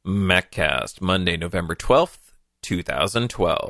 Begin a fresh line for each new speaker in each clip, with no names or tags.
MacCast, Monday, November 12th, 2012.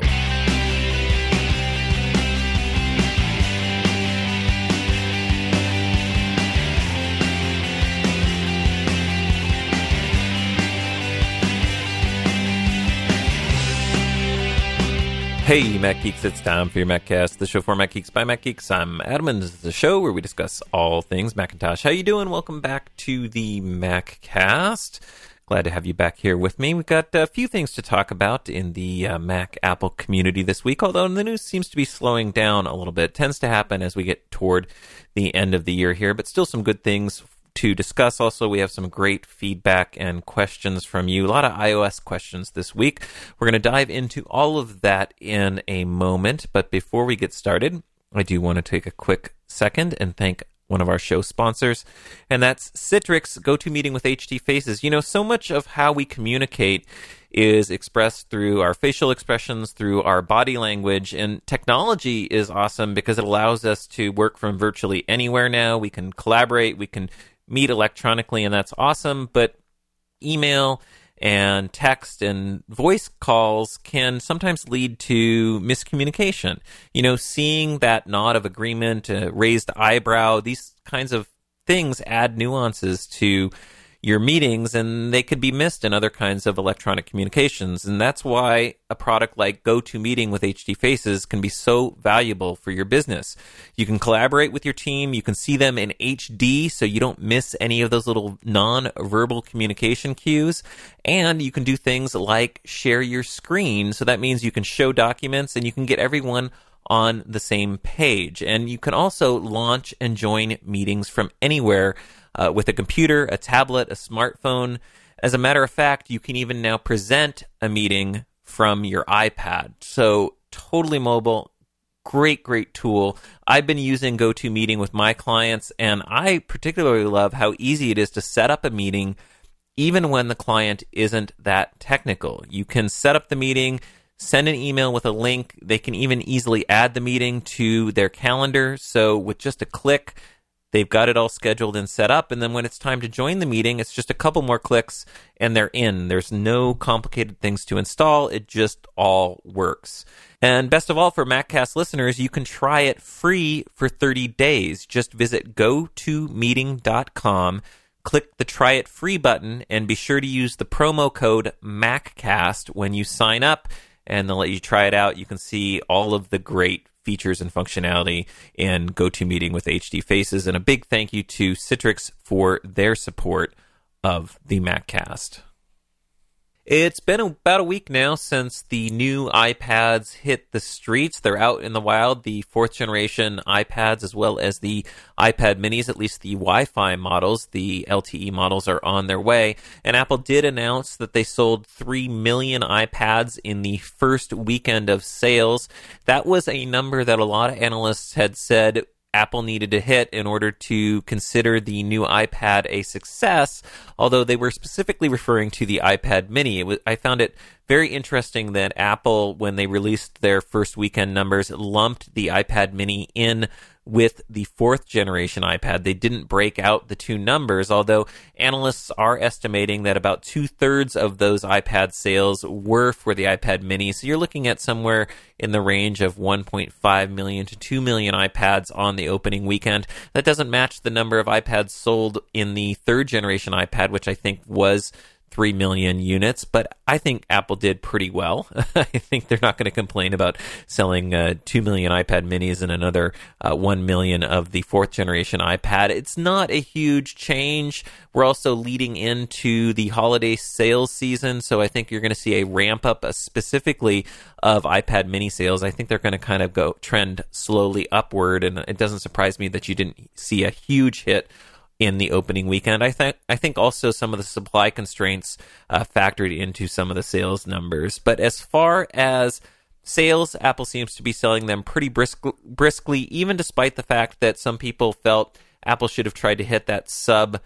Hey, Mac Geeks, it's time for your MacCast, the show for Mac Geeks by Mac Geeks. I'm Adam, and this is the show where we discuss all things Macintosh. How you doing? Welcome back to the MacCast. Glad to have you back here with me. We've got a few things to talk about in the Mac Apple community this week, although the news seems to be slowing down a little bit. It tends to happen as we get toward the end of the year here, but still some good things to discuss. Also, we have some great feedback and questions from you. A lot of iOS questions this week. We're going to dive into all of that in a moment, but before we get started, I do want to take a quick second and thank one of our show sponsors, and that's Citrix GoToMeeting with HD Faces. You know, so much of how we communicate is expressed through our facial expressions, through our body language, and technology is awesome because it allows us to work from virtually anywhere now. We can collaborate, we can meet electronically, and that's awesome, but email and text and voice calls can sometimes lead to miscommunication. You know, seeing that nod of agreement, raised eyebrow, these kinds of things add nuances to your meetings, and they could be missed in other kinds of electronic communications. And that's why a product like GoToMeeting with HD Faces can be so valuable for your business. You can collaborate with your team, you can see them in HD so you don't miss any of those little non-verbal communication cues, and you can do things like share your screen. So that means you can show documents and you can get everyone on the same page. And you can also launch and join meetings from anywhere with a computer, a tablet, a smartphone. As a matter of fact, you can even now present a meeting from your iPad. So totally mobile, great tool. I've been using GoToMeeting with my clients, and I particularly love how easy it is to set up a meeting even when the client isn't that technical. You can set up the meeting, send an email with a link. They can even easily add the meeting to their calendar. So with just a click, they've got it all scheduled and set up, and then when it's time to join the meeting, it's just a couple more clicks and they're in. There's no complicated things to install. It just all works. And best of all, for MacCast listeners, you can try it free for 30 days. Just visit gotomeeting.com, click the Try It Free button, and be sure to use the promo code MacCast when you sign up, and they'll let you try it out. You can see all of the great features and functionality in GoToMeeting with HD Faces. And a big thank you to Citrix for their support of the MacCast. It's been about a week now since the new iPads hit the streets. They're out in the wild, the fourth generation iPads as well as the iPad minis, at least the Wi-Fi models. The LTE models are on their way. And Apple did announce that they sold 3 million iPads in the first weekend of sales. That was a number that a lot of analysts had said Apple needed to hit in order to consider the new iPad a success, although they were specifically referring to the iPad mini. I found it very interesting that Apple, when they released their first weekend numbers, lumped the iPad mini in with the fourth generation iPad. They didn't break out the two numbers, although analysts are estimating that about 2/3 of those iPad sales were for the iPad mini. So you're looking at somewhere in the range of 1.5 million to 2 million iPads on the opening weekend. That doesn't match the number of iPads sold in the third generation iPad, which I think was 3 million units, but I think Apple did pretty well. I think they're not going to complain about selling 2 million iPad minis and another 1 million of the fourth generation iPad. It's not a huge change. We're also leading into the holiday sales season, so I think you're going to see a ramp up specifically of iPad mini sales. I think they're going to kind of go trend slowly upward, and it doesn't surprise me that you didn't see a huge hit in the opening weekend. I think also some of the supply constraints factored into some of the sales numbers. But as far as sales, Apple seems to be selling them pretty briskly, even despite the fact that some people felt Apple should have tried to hit that sub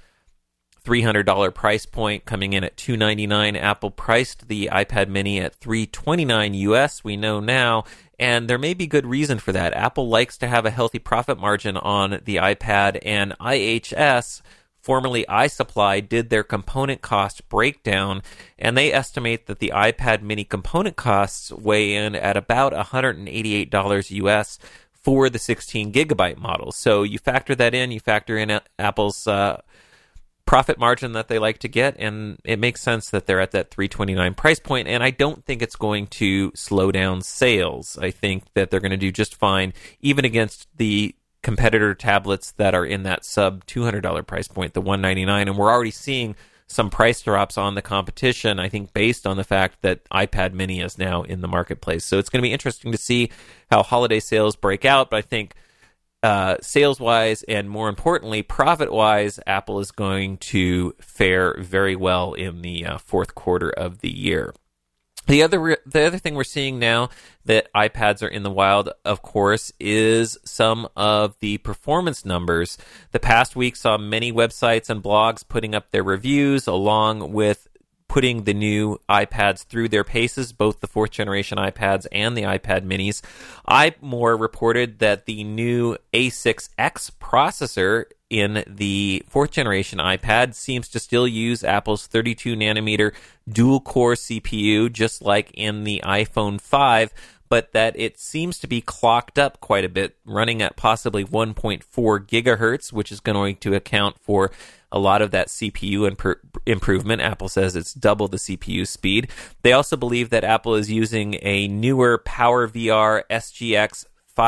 $300 price point, coming in at $299. Apple priced the iPad mini at $329 US, we know now, and there may be good reason for that. Apple likes to have a healthy profit margin on the iPad, and IHS formerly iSupply, did their component cost breakdown, and they estimate that the iPad mini component costs weigh in at about $188 US for the 16 gigabyte model. So you factor that in, you factor in Apple's profit margin that they like to get, and it makes sense that they're at that $329 price point, and I don't think it's going to slow down sales. I think that they're going to do just fine, even against the competitor tablets that are in that sub $200 price point, the $199, and we're already seeing some price drops on the competition, I think, based on the fact that iPad mini is now in the marketplace. So it's going to be interesting to see how holiday sales break out, but I think sales-wise and, more importantly, profit-wise, Apple is going to fare very well in the fourth quarter of the year. The other thing we're seeing now that iPads are in the wild, of course, is some of the performance numbers. The past week saw many websites and blogs putting up their reviews, along with putting the new iPads through their paces, both the fourth generation iPads and the iPad minis. iMore reported that the new A6X processor in the fourth generation iPad seems to still use Apple's 32 nanometer dual core CPU, just like in the iPhone 5, but that it seems to be clocked up quite a bit, running at possibly 1.4 gigahertz, which is going to account for a lot of that CPU improvement. Apple says it's double the CPU speed. They also believe that Apple is using a newer PowerVR SGX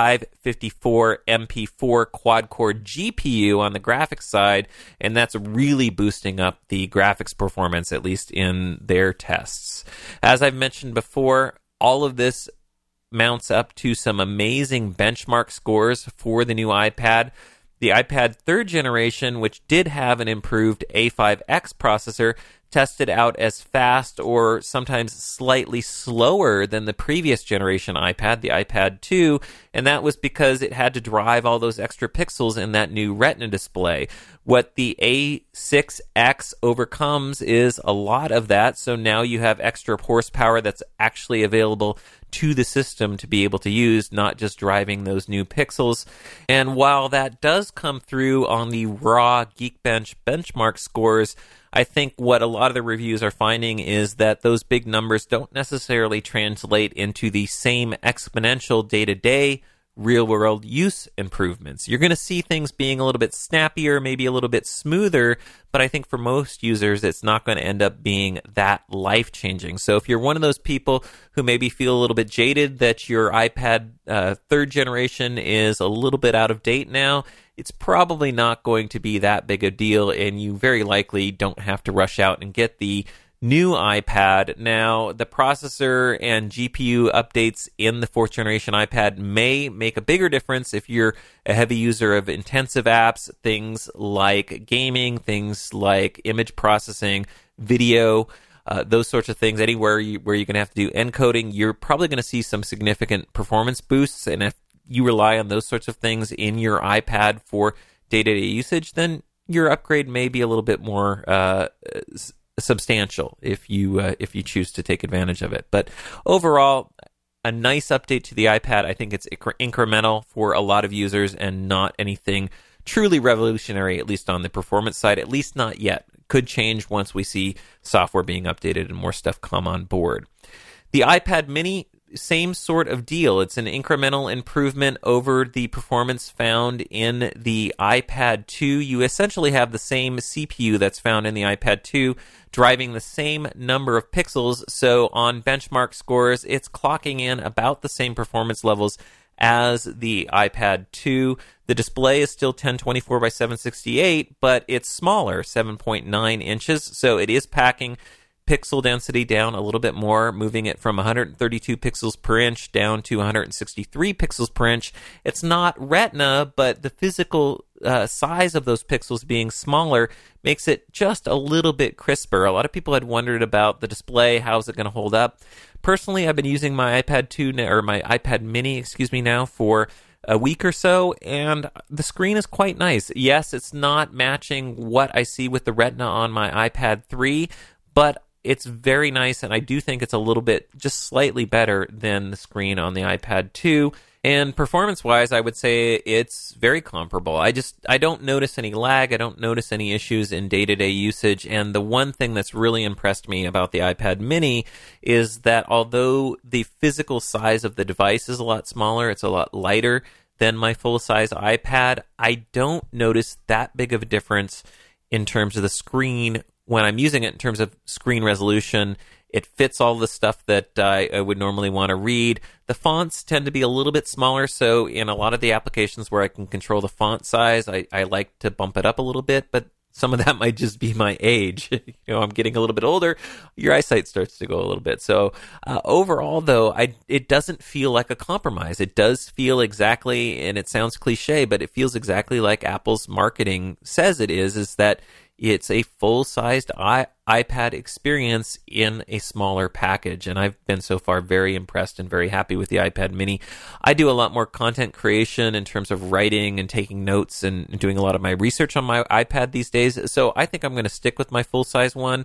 554 MP4 quad-core GPU on the graphics side, and that's really boosting up the graphics performance, at least in their tests. As I've mentioned before, all of this mounts up to some amazing benchmark scores for the new iPad. The iPad third generation, which did have an improved A5X processor, tested out as fast or sometimes slightly slower than the previous generation iPad, the iPad 2, and that was because it had to drive all those extra pixels in that new Retina display. What the A6X overcomes is a lot of that, so now you have extra horsepower that's actually available to the system to be able to use, not just driving those new pixels. And while that does come through on the raw Geekbench benchmark scores, I think what a lot of the reviews are finding is that those big numbers don't necessarily translate into the same exponential day-to-day real-world use improvements. You're going to see things being a little bit snappier, maybe a little bit smoother, but I think for most users, it's not going to end up being that life-changing. So if you're one of those people who maybe feel a little bit jaded that your iPad third generation is a little bit out of date now, it's probably not going to be that big a deal, and you very likely don't have to rush out and get the new iPad. Now, the processor and GPU updates in the fourth generation iPad may make a bigger difference if you're a heavy user of intensive apps, things like gaming, things like image processing, video, those sorts of things. Anywhere where you're going to have to do encoding, you're probably going to see some significant performance boosts, and if you rely on those sorts of things in your iPad for day-to-day usage, then your upgrade may be a little bit more substantial if you choose to take advantage of it. But overall, a nice update to the iPad. I think it's incremental for a lot of users and not anything truly revolutionary, at least on the performance side, at least not yet. Could change once we see software being updated and more stuff come on board. The iPad mini, same sort of deal. It's an incremental improvement over the performance found in the iPad 2. You essentially have the same CPU that's found in the iPad 2, driving the same number of pixels. So on benchmark scores, it's clocking in about the same performance levels as the iPad 2. The display is still 1024 by 768, but it's smaller, 7.9 inches. So it is packing pixel density down a little bit more, moving it from 132 pixels per inch down to 163 pixels per inch. It's not Retina, but the physical size of those pixels being smaller makes it just a little bit crisper. A lot of people had wondered about the display, how's it going to hold up. Personally, I've been using my iPad 2 or my iPad mini, now for a week or so, and the screen is quite nice. Yes, it's not matching what I see with the Retina on my iPad 3, but it's very nice, and I do think it's a little bit, just slightly better than the screen on the iPad 2. And performance-wise, I would say it's very comparable. I don't notice any lag. I don't notice any issues in day-to-day usage. And the one thing that's really impressed me about the iPad mini is that although the physical size of the device is a lot smaller, it's a lot lighter than my full-size iPad, I don't notice that big of a difference in terms of the screen when I'm using it, in terms of screen resolution. It fits all the stuff that I would normally want to read. The fonts tend to be a little bit smaller, so in a lot of the applications where I can control the font size, I like to bump it up a little bit, but some of that might just be my age. I'm getting a little bit older. Your eyesight starts to go a little bit. So overall, though, it doesn't feel like a compromise. It does feel exactly, and it sounds cliche, but it feels exactly like Apple's marketing says it is that it's a full-sized iPad experience in a smaller package, and I've been so far very impressed and very happy with the iPad mini. I do a lot more content creation in terms of writing and taking notes and doing a lot of my research on my iPad these days, so I think I'm going to stick with my full-size one.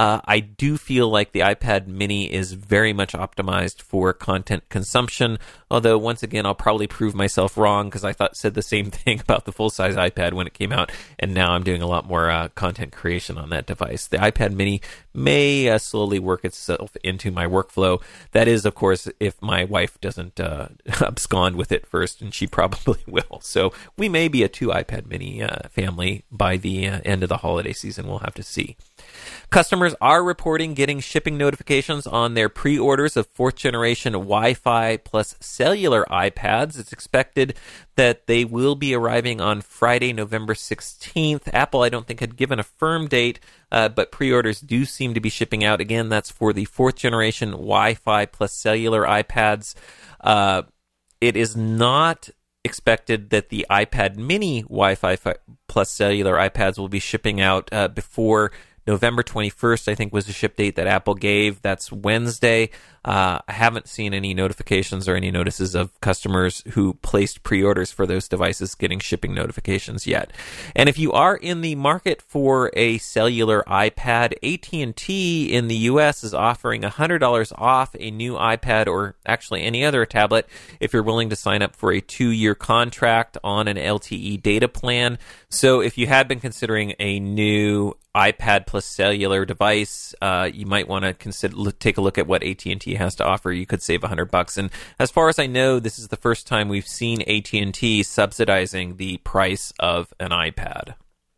I do feel like the iPad mini is very much optimized for content consumption, although once again I'll probably prove myself wrong because I said the same thing about the full-size iPad when it came out, and now I'm doing a lot more content creation on that device. The iPad mini may slowly work itself into my workflow. That is, of course, if my wife doesn't abscond with it first, and she probably will. So we may be a 2 iPad mini family by the end of the holiday season. We'll have to see. Customers are reporting getting shipping notifications on their pre-orders of 4th generation Wi-Fi plus cellular iPads. It's expected that they will be arriving on Friday, November 16th. Apple, I don't think, had given a firm date, but pre-orders do seem to be shipping out. Again, that's for the 4th generation Wi-Fi plus cellular iPads. It is not expected that the iPad mini Wi-Fi plus cellular iPads will be shipping out before November 21st, I think, was the ship date that Apple gave. That's Wednesday. I haven't seen any notifications or any notices of customers who placed pre-orders for those devices getting shipping notifications yet. And if you are in the market for a cellular iPad, AT&T in the U.S. is offering $100 off a new iPad, or actually any other tablet, if you're willing to sign up for a 2-year contract on an LTE data plan. So if you had been considering a new iPad plus cellular device, you might want to take a look at what AT&T has to offer. You could save $100. And as far as I know, this is the first time we've seen AT&T subsidizing the price of an iPad.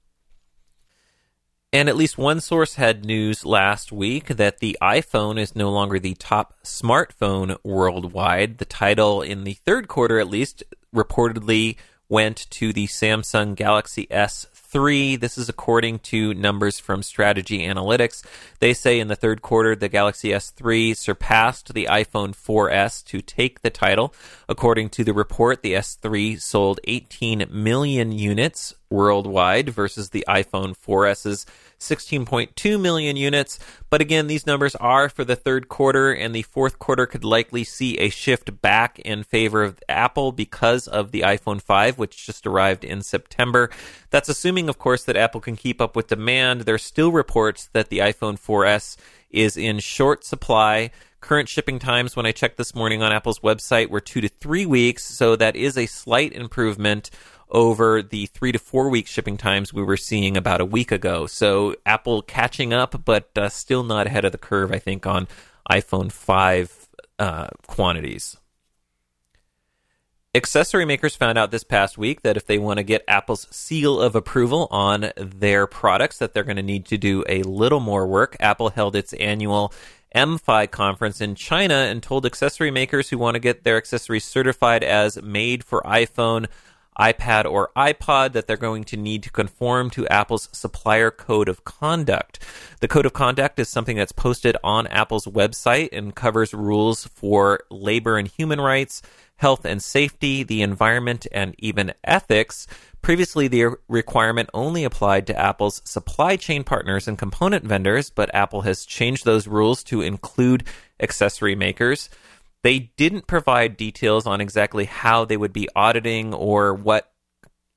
And at least one source had news last week that the iPhone is no longer the top smartphone worldwide. The title in the third quarter, at least, reportedly went to the Samsung Galaxy S3. This is according to numbers from Strategy Analytics. They say in the third quarter, the Galaxy S3 surpassed the iPhone 4S to take the title. According to the report, the S3 sold 18 million units worldwide versus the iPhone 4S's 16.2 million units. But again, these numbers are for the third quarter, and the fourth quarter could likely see a shift back in favor of Apple because of the iPhone 5, which just arrived in September. That's assuming, of course, that Apple can keep up with demand. There's still reports that the iPhone 4S is in short supply. Current shipping times, when I checked this morning on Apple's website, were 2 to 3 weeks, so that is a slight improvement over the 3 to 4 week shipping times we were seeing about a week ago. So Apple catching up, but still not ahead of the curve, I think, on iPhone 5 quantities. Accessory makers found out this past week that if they want to get Apple's seal of approval on their products, that they're going to need to do a little more work. Apple held its annual MFi conference in China and told accessory makers who want to get their accessories certified as made for iPhone, iPad, or iPod that they're going to need to conform to Apple's supplier code of conduct. The code of conduct is something that's posted on Apple's website and covers rules for labor and human rights, health and safety, the environment, and even ethics. Previously, the requirement only applied to Apple's supply chain partners and component vendors, but Apple has changed those rules to include accessory makers. They didn't provide details on exactly how they would be auditing or what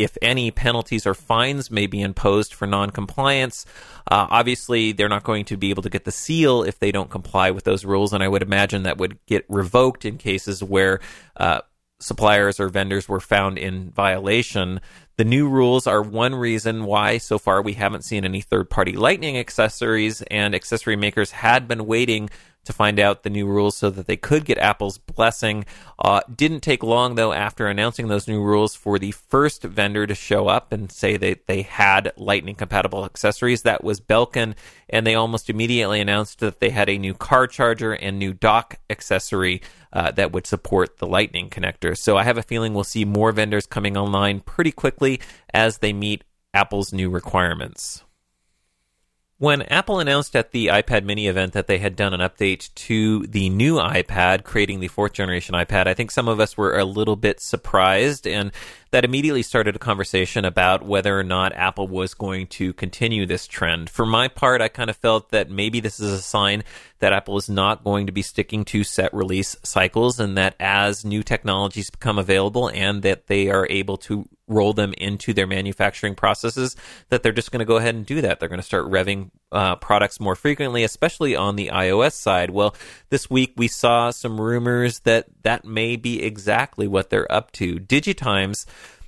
if any, penalties or fines may be imposed for non-compliance. Obviously, they're not going to be able to get the seal if they don't comply with those rules, and I would imagine that would get revoked in cases where suppliers or vendors were found in violation. The new rules are one reason why so far we haven't seen any third-party Lightning accessories, and accessory makers had been waiting to find out the new rules so that they could get Apple's blessing. Didn't take long, though, after announcing those new rules for the first vendor to show up and say that they had Lightning-compatible accessories. That was Belkin, and they almost immediately announced that they had a new car charger and new dock accessory that would support the Lightning connector. So I have a feeling we'll see more vendors coming online pretty quickly as they meet Apple's new requirements. When Apple announced at the iPad mini event that they had done an update to the new iPad, creating the 4th generation iPad, I think some of us were a little bit surprised, and that immediately started a conversation about whether or not Apple was going to continue this trend. For my part, I kind of felt that maybe this is a sign that Apple is not going to be sticking to set release cycles, and that as new technologies become available and that they are able to roll them into their manufacturing processes, that they're just going to go ahead and do that. They're going to start revving products more frequently, especially on the iOS side. Well, this week we saw some rumors that that may be exactly what they're up to. DigiTimes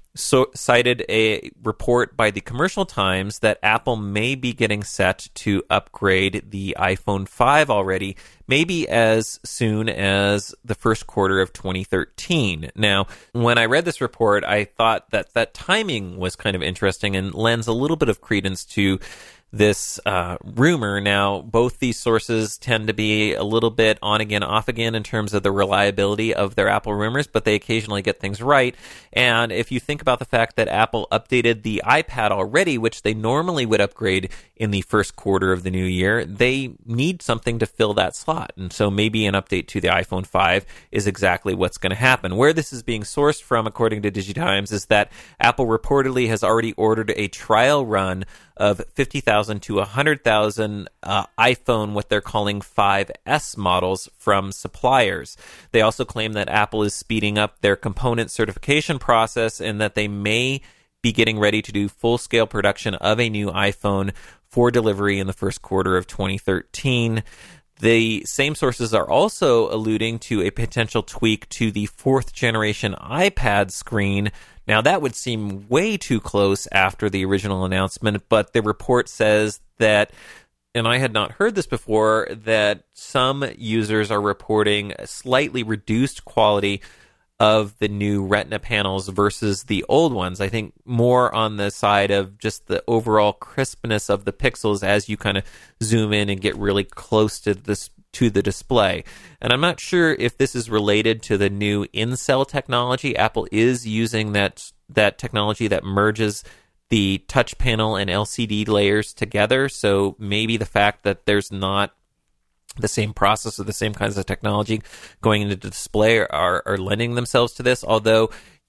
cited a report by the Commercial Times that Apple may be getting set to upgrade the iPhone 5 already, maybe as soon as the first quarter of 2013. Now, when I read this report, I thought that that timing was kind of interesting and lends a little bit of credence to this rumor. Now, both these sources tend to be a little bit on again, off again in terms of the reliability of their Apple rumors, but they occasionally get things right. And if you think about the fact that Apple updated the iPad already, which they normally would upgrade in the first quarter of the new year, they need something to fill that slot. And so maybe an update to the iPhone 5 is exactly what's going to happen. Where this is being sourced from, according to DigiTimes, is that Apple reportedly has already ordered a trial run of 50,000 to 100,000 iPhone, what they're calling 5S models from suppliers. They also claim that Apple is speeding up their component certification process and that they may be getting ready to do full-scale production of a new iPhone for delivery in the first quarter of 2013. The same sources are also alluding to a potential tweak to the 4th generation iPad screen. Now, that would seem way too close after the original announcement, but the report says that, and I had not heard this before, that some users are reporting a slightly reduced quality of the new Retina panels versus the old ones. I think more on the side of just the overall crispness of the pixels as you kind of zoom in and get really close to the display. And I'm not sure if this is related to the new in-cell technology. Apple is using that technology that merges the touch panel and LCD layers together. So maybe the fact that there's not the same process or the same kinds of technology going into the display are lending themselves to this. Although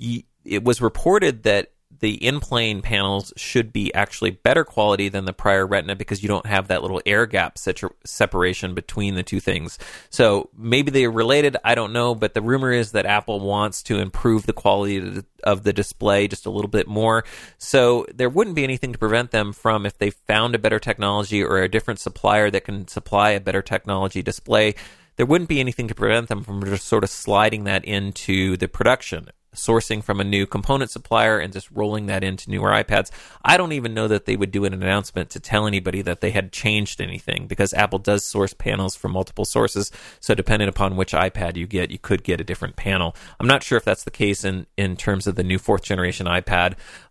it was reported that the in-plane panels should be actually better quality than the prior Retina because you don't have that little air gap separation between the two things. So maybe they're related, I don't know, but the rumor is that Apple wants to improve the quality of the display just a little bit more. So there wouldn't be anything to prevent them from, if they found a better technology or a different supplier that can supply a better technology display, there wouldn't be anything to prevent them from just sort of sliding that into the production, sourcing from a new component supplier and just rolling that into newer iPads. I don't even know that they would do an announcement to tell anybody that they had changed anything, because Apple does source panels from multiple sources. So depending upon which iPad you get, you could get a different panel. I'm not sure if that's the case in terms of the new 4th generation iPad,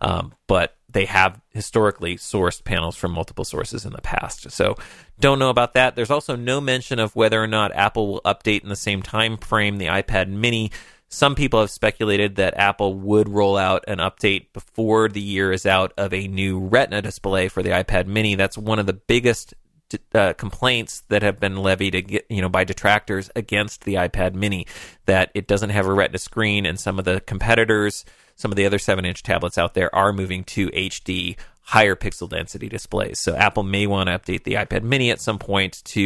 but they have historically sourced panels from multiple sources in the past. So don't know about that. There's also no mention of whether or not Apple will update in the same time frame the iPad mini. Some people have speculated that Apple would roll out an update before the year is out of a new Retina display for the iPad mini. That's one of the biggest complaints that have been levied by detractors against the iPad mini, that it doesn't have a Retina screen, and some of the competitors, some of the other 7-inch tablets out there are moving to HD, higher pixel density displays. So Apple may want to update the iPad mini at some point to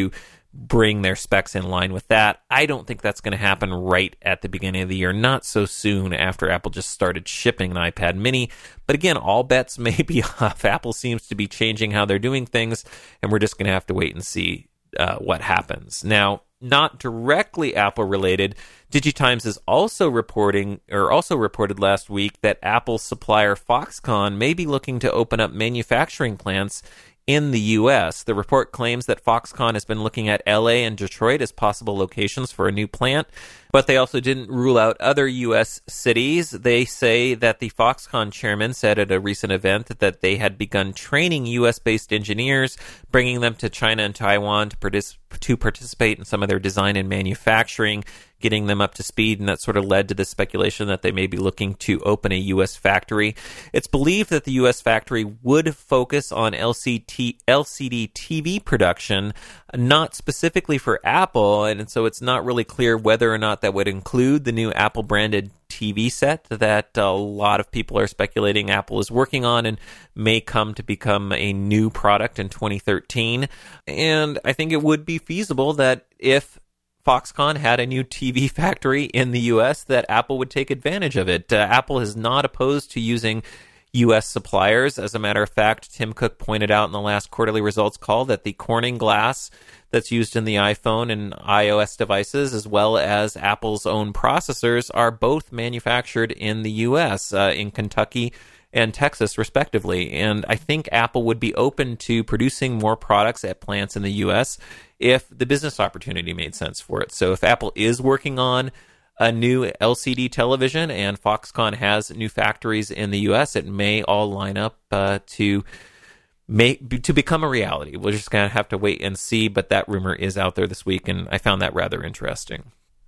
bring their specs in line with that. I don't think that's going to happen right at the beginning of the year, not so soon after Apple just started shipping an iPad mini. But again, all bets may be off. Apple seems to be changing how they're doing things, and we're just going to have to wait and see what happens. Now, not directly Apple related, DigiTimes is also reported last week that Apple supplier Foxconn may be looking to open up manufacturing plants in the U.S. The report claims that Foxconn has been looking at L.A. and Detroit as possible locations for a new plant, but they also didn't rule out other U.S. cities. They say that the Foxconn chairman said at a recent event that they had begun training U.S.-based engineers, bringing them to China and Taiwan to participate in some of their design and manufacturing, getting them up to speed, and that sort of led to the speculation that they may be looking to open a U.S. factory. It's believed that the U.S. factory would focus on LCD TV production, not specifically for Apple, and so it's not really clear whether or not that would include the new Apple-branded TV set that a lot of people are speculating Apple is working on and may come to become a new product in 2013. And I think it would be feasible that if Foxconn had a new TV factory in the U.S., that Apple would take advantage of it. Apple is not opposed to using U.S. suppliers. As a matter of fact, Tim Cook pointed out in the last quarterly results call that the Corning glass that's used in the iPhone and iOS devices, as well as Apple's own processors, are both manufactured in the U.S., in Kentucky and Texas, respectively. And I think Apple would be open to producing more products at plants in the U.S. if the business opportunity made sense for it. So if Apple is working on a new LCD television and Foxconn has new factories in the U.S., it may all line up to become a reality. We're just going to have to wait and see, but that rumor is out there this week, and I found that rather interesting.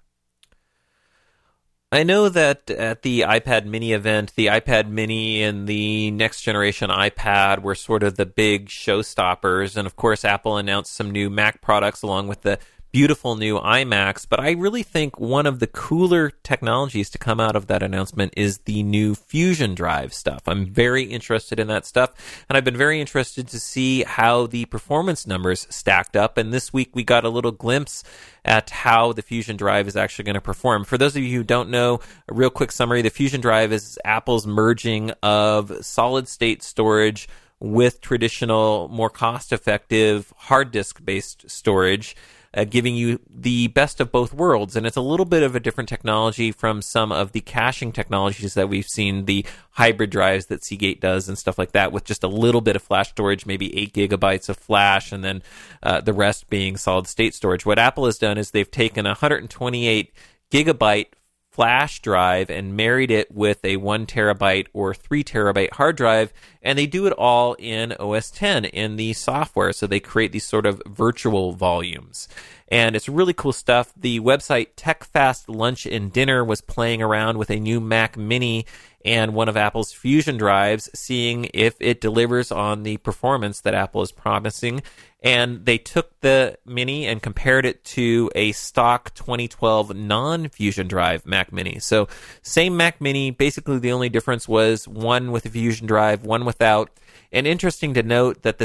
I know that at the iPad mini event, the iPad mini and the next generation iPad were sort of the big showstoppers. And of course, Apple announced some new Mac products along with the beautiful new iMacs. But I really think one of the cooler technologies to come out of that announcement is the new Fusion Drive stuff. I'm very interested in that stuff. And I've been very interested to see how the performance numbers stacked up. And this week we got a little glimpse at how the Fusion Drive is actually going to perform. For those of you who don't know, a real quick summary, the Fusion Drive is Apple's merging of solid-state storage with traditional, more cost-effective hard disk-based storage, giving you the best of both worlds. And it's a little bit of a different technology from some of the caching technologies that we've seen, the hybrid drives that Seagate does and stuff like that, with just a little bit of flash storage, maybe 8 gigabytes of flash, and then the rest being solid-state storage. What Apple has done is they've taken a 128 gigabyte flash drive and married it with a 1 terabyte or 3 terabyte hard drive, and they do it all in OS X in the software, so they create these sort of virtual volumes. And it's really cool stuff. The website TechFast Lunch and Dinner was playing around with a new Mac Mini and one of Apple's Fusion drives, seeing if it delivers on the performance that Apple is promising. And they took the Mini and compared it to a stock 2012 non-Fusion drive Mac Mini. So same Mac Mini, basically the only difference was one with a Fusion drive, one without. And interesting to note that the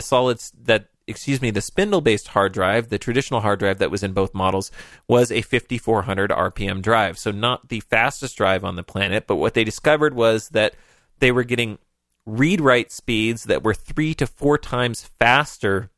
spindle-based hard drive, the traditional hard drive that was in both models, was a 5400 RPM drive. So not the fastest drive on the planet, but what they discovered was that they were getting read-write speeds that were 3 to 4 times faster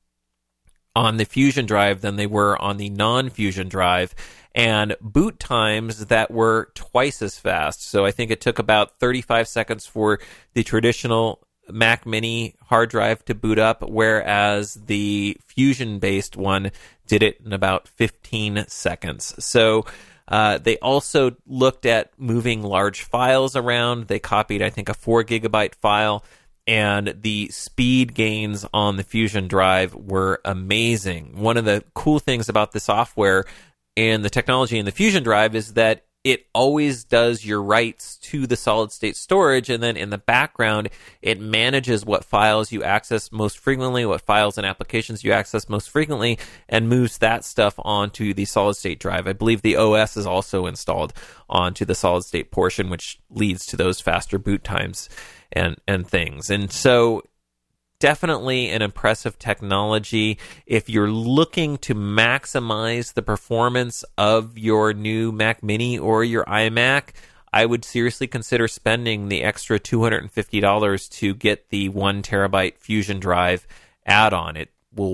on the Fusion drive than they were on the non-Fusion drive, and boot times that were twice as fast. So I think it took about 35 seconds for the traditional Mac Mini hard drive to boot up, whereas the Fusion-based one did it in about 15 seconds. So they also looked at moving large files around. They copied, I think, a 4 gigabyte file, and the speed gains on the Fusion drive were amazing. One of the cool things about the software and the technology in the Fusion drive is that it always does your writes to the solid-state storage, and then in the background, it manages what files you access most frequently, what files and applications you access most frequently, and moves that stuff onto the solid-state drive. I believe the OS is also installed onto the solid-state portion, which leads to those faster boot times and things. And so definitely an impressive technology. If you're looking to maximize the performance of your new Mac Mini or your iMac, I would seriously consider spending the extra $250 to get the 1 terabyte Fusion drive add-on. It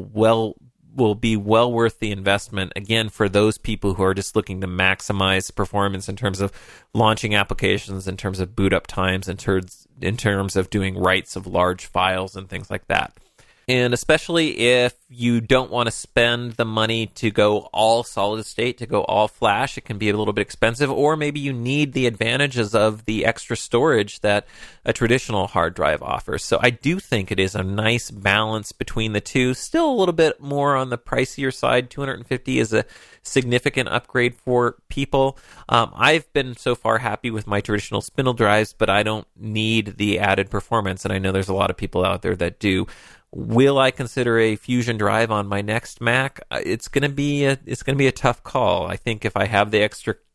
will be well worth the investment, again, for those people who are just looking to maximize performance in terms of launching applications, in terms of boot up times, in terms of doing writes of large files and things like that. And especially if you don't want to spend the money to go all solid state, to go all flash, it can be a little bit expensive, or maybe you need the advantages of the extra storage that a traditional hard drive offers. So I do think it is a nice balance between the two. Still a little bit more on the pricier side. $250 is a significant upgrade for people. I've been so far happy with my traditional spindle drives, but I don't need the added performance, and I know there's a lot of people out there that do. Will I consider a Fusion drive on my next Mac? It's going to be a tough call. I think if I have the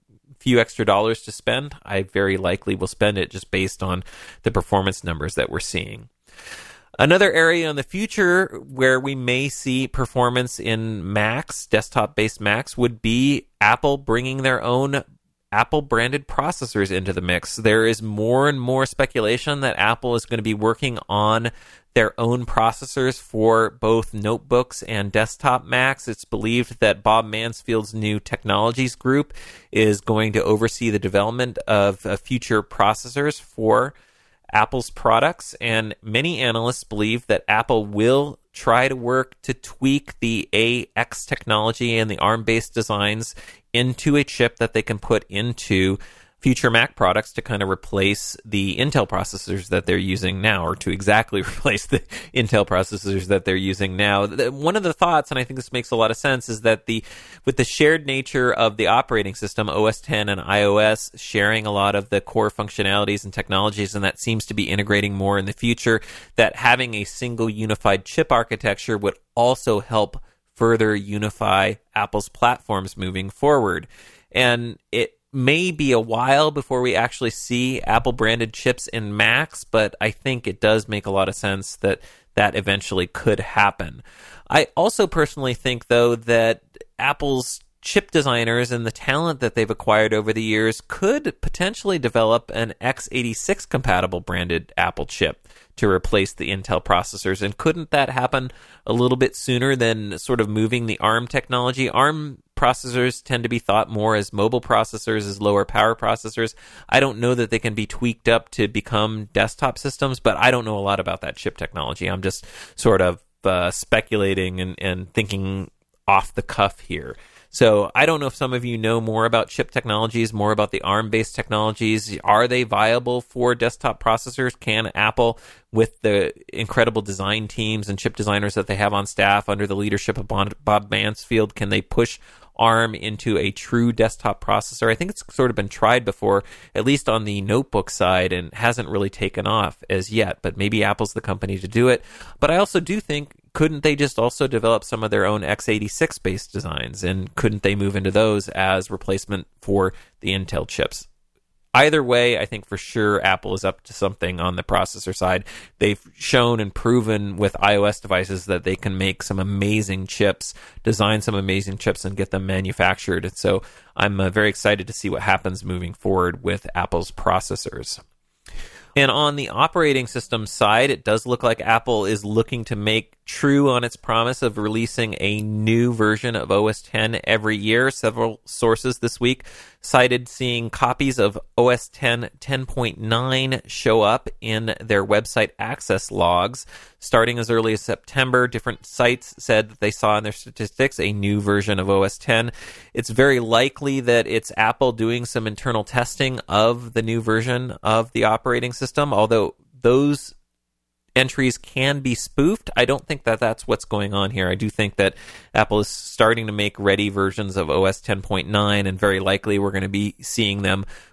few extra dollars to spend, I very likely will spend it just based on the performance numbers that we're seeing. Another area in the future where we may see performance in Macs, desktop-based Macs, would be Apple bringing their own Apple-branded processors into the mix. There is more and more speculation that Apple is going to be working on their own processors for both notebooks and desktop Macs. It's believed that Bob Mansfield's new technologies group is going to oversee the development of future processors for Apple's products, and many analysts believe that Apple will try to work to tweak the AX technology and the ARM-based designs into a chip that they can put into future Mac products to kind of replace the Intel processors that they're using now, or to exactly replace the Intel processors that they're using now. One of the thoughts, and I think this makes a lot of sense, is that with the shared nature of the operating system, OS X and iOS sharing a lot of the core functionalities and technologies, and that seems to be integrating more in the future, that having a single unified chip architecture would also help further unify Apple's platforms moving forward. And it may be a while before we actually see Apple-branded chips in Macs, but I think it does make a lot of sense that that eventually could happen. I also personally think, though, that Apple's chip designers and the talent that they've acquired over the years could potentially develop an x86-compatible branded Apple chip to replace the Intel processors. And couldn't that happen a little bit sooner than sort of moving the ARM technology? ARM processors tend to be thought more as mobile processors, as lower power processors. I don't know that they can be tweaked up to become desktop systems, but I don't know a lot about that chip technology. I'm just sort of speculating and thinking off the cuff here. So I don't know if some of you know more about chip technologies, more about the ARM-based technologies. Are they viable for desktop processors? Can Apple, with the incredible design teams and chip designers that they have on staff under the leadership of Bob Mansfield, can they push ARM into a true desktop processor? I think it's sort of been tried before, at least on the notebook side, and hasn't really taken off as yet. But maybe Apple's the company to do it. But I also do think, couldn't they just also develop some of their own x86-based designs? And couldn't they move into those as replacement for the Intel chips? Either way, I think for sure Apple is up to something on the processor side. They've shown and proven with iOS devices that they can make some amazing chips, design some amazing chips, and get them manufactured. And so I'm very excited to see what happens moving forward with Apple's processors. And on the operating system side, it does look like Apple is looking to make true on its promise of releasing a new version of OS X every year. Several sources this week cited seeing copies of OS X 10.9 show up in their website access logs. Starting as early as September, different sites said that they saw in their statistics a new version of OS X. It's very likely that it's Apple doing some internal testing of the new version of the operating system, although those entries can be spoofed. I don't think that that's what's going on here. I do think that Apple is starting to make ready versions of OS 10.9, and very likely we're going to be seeing them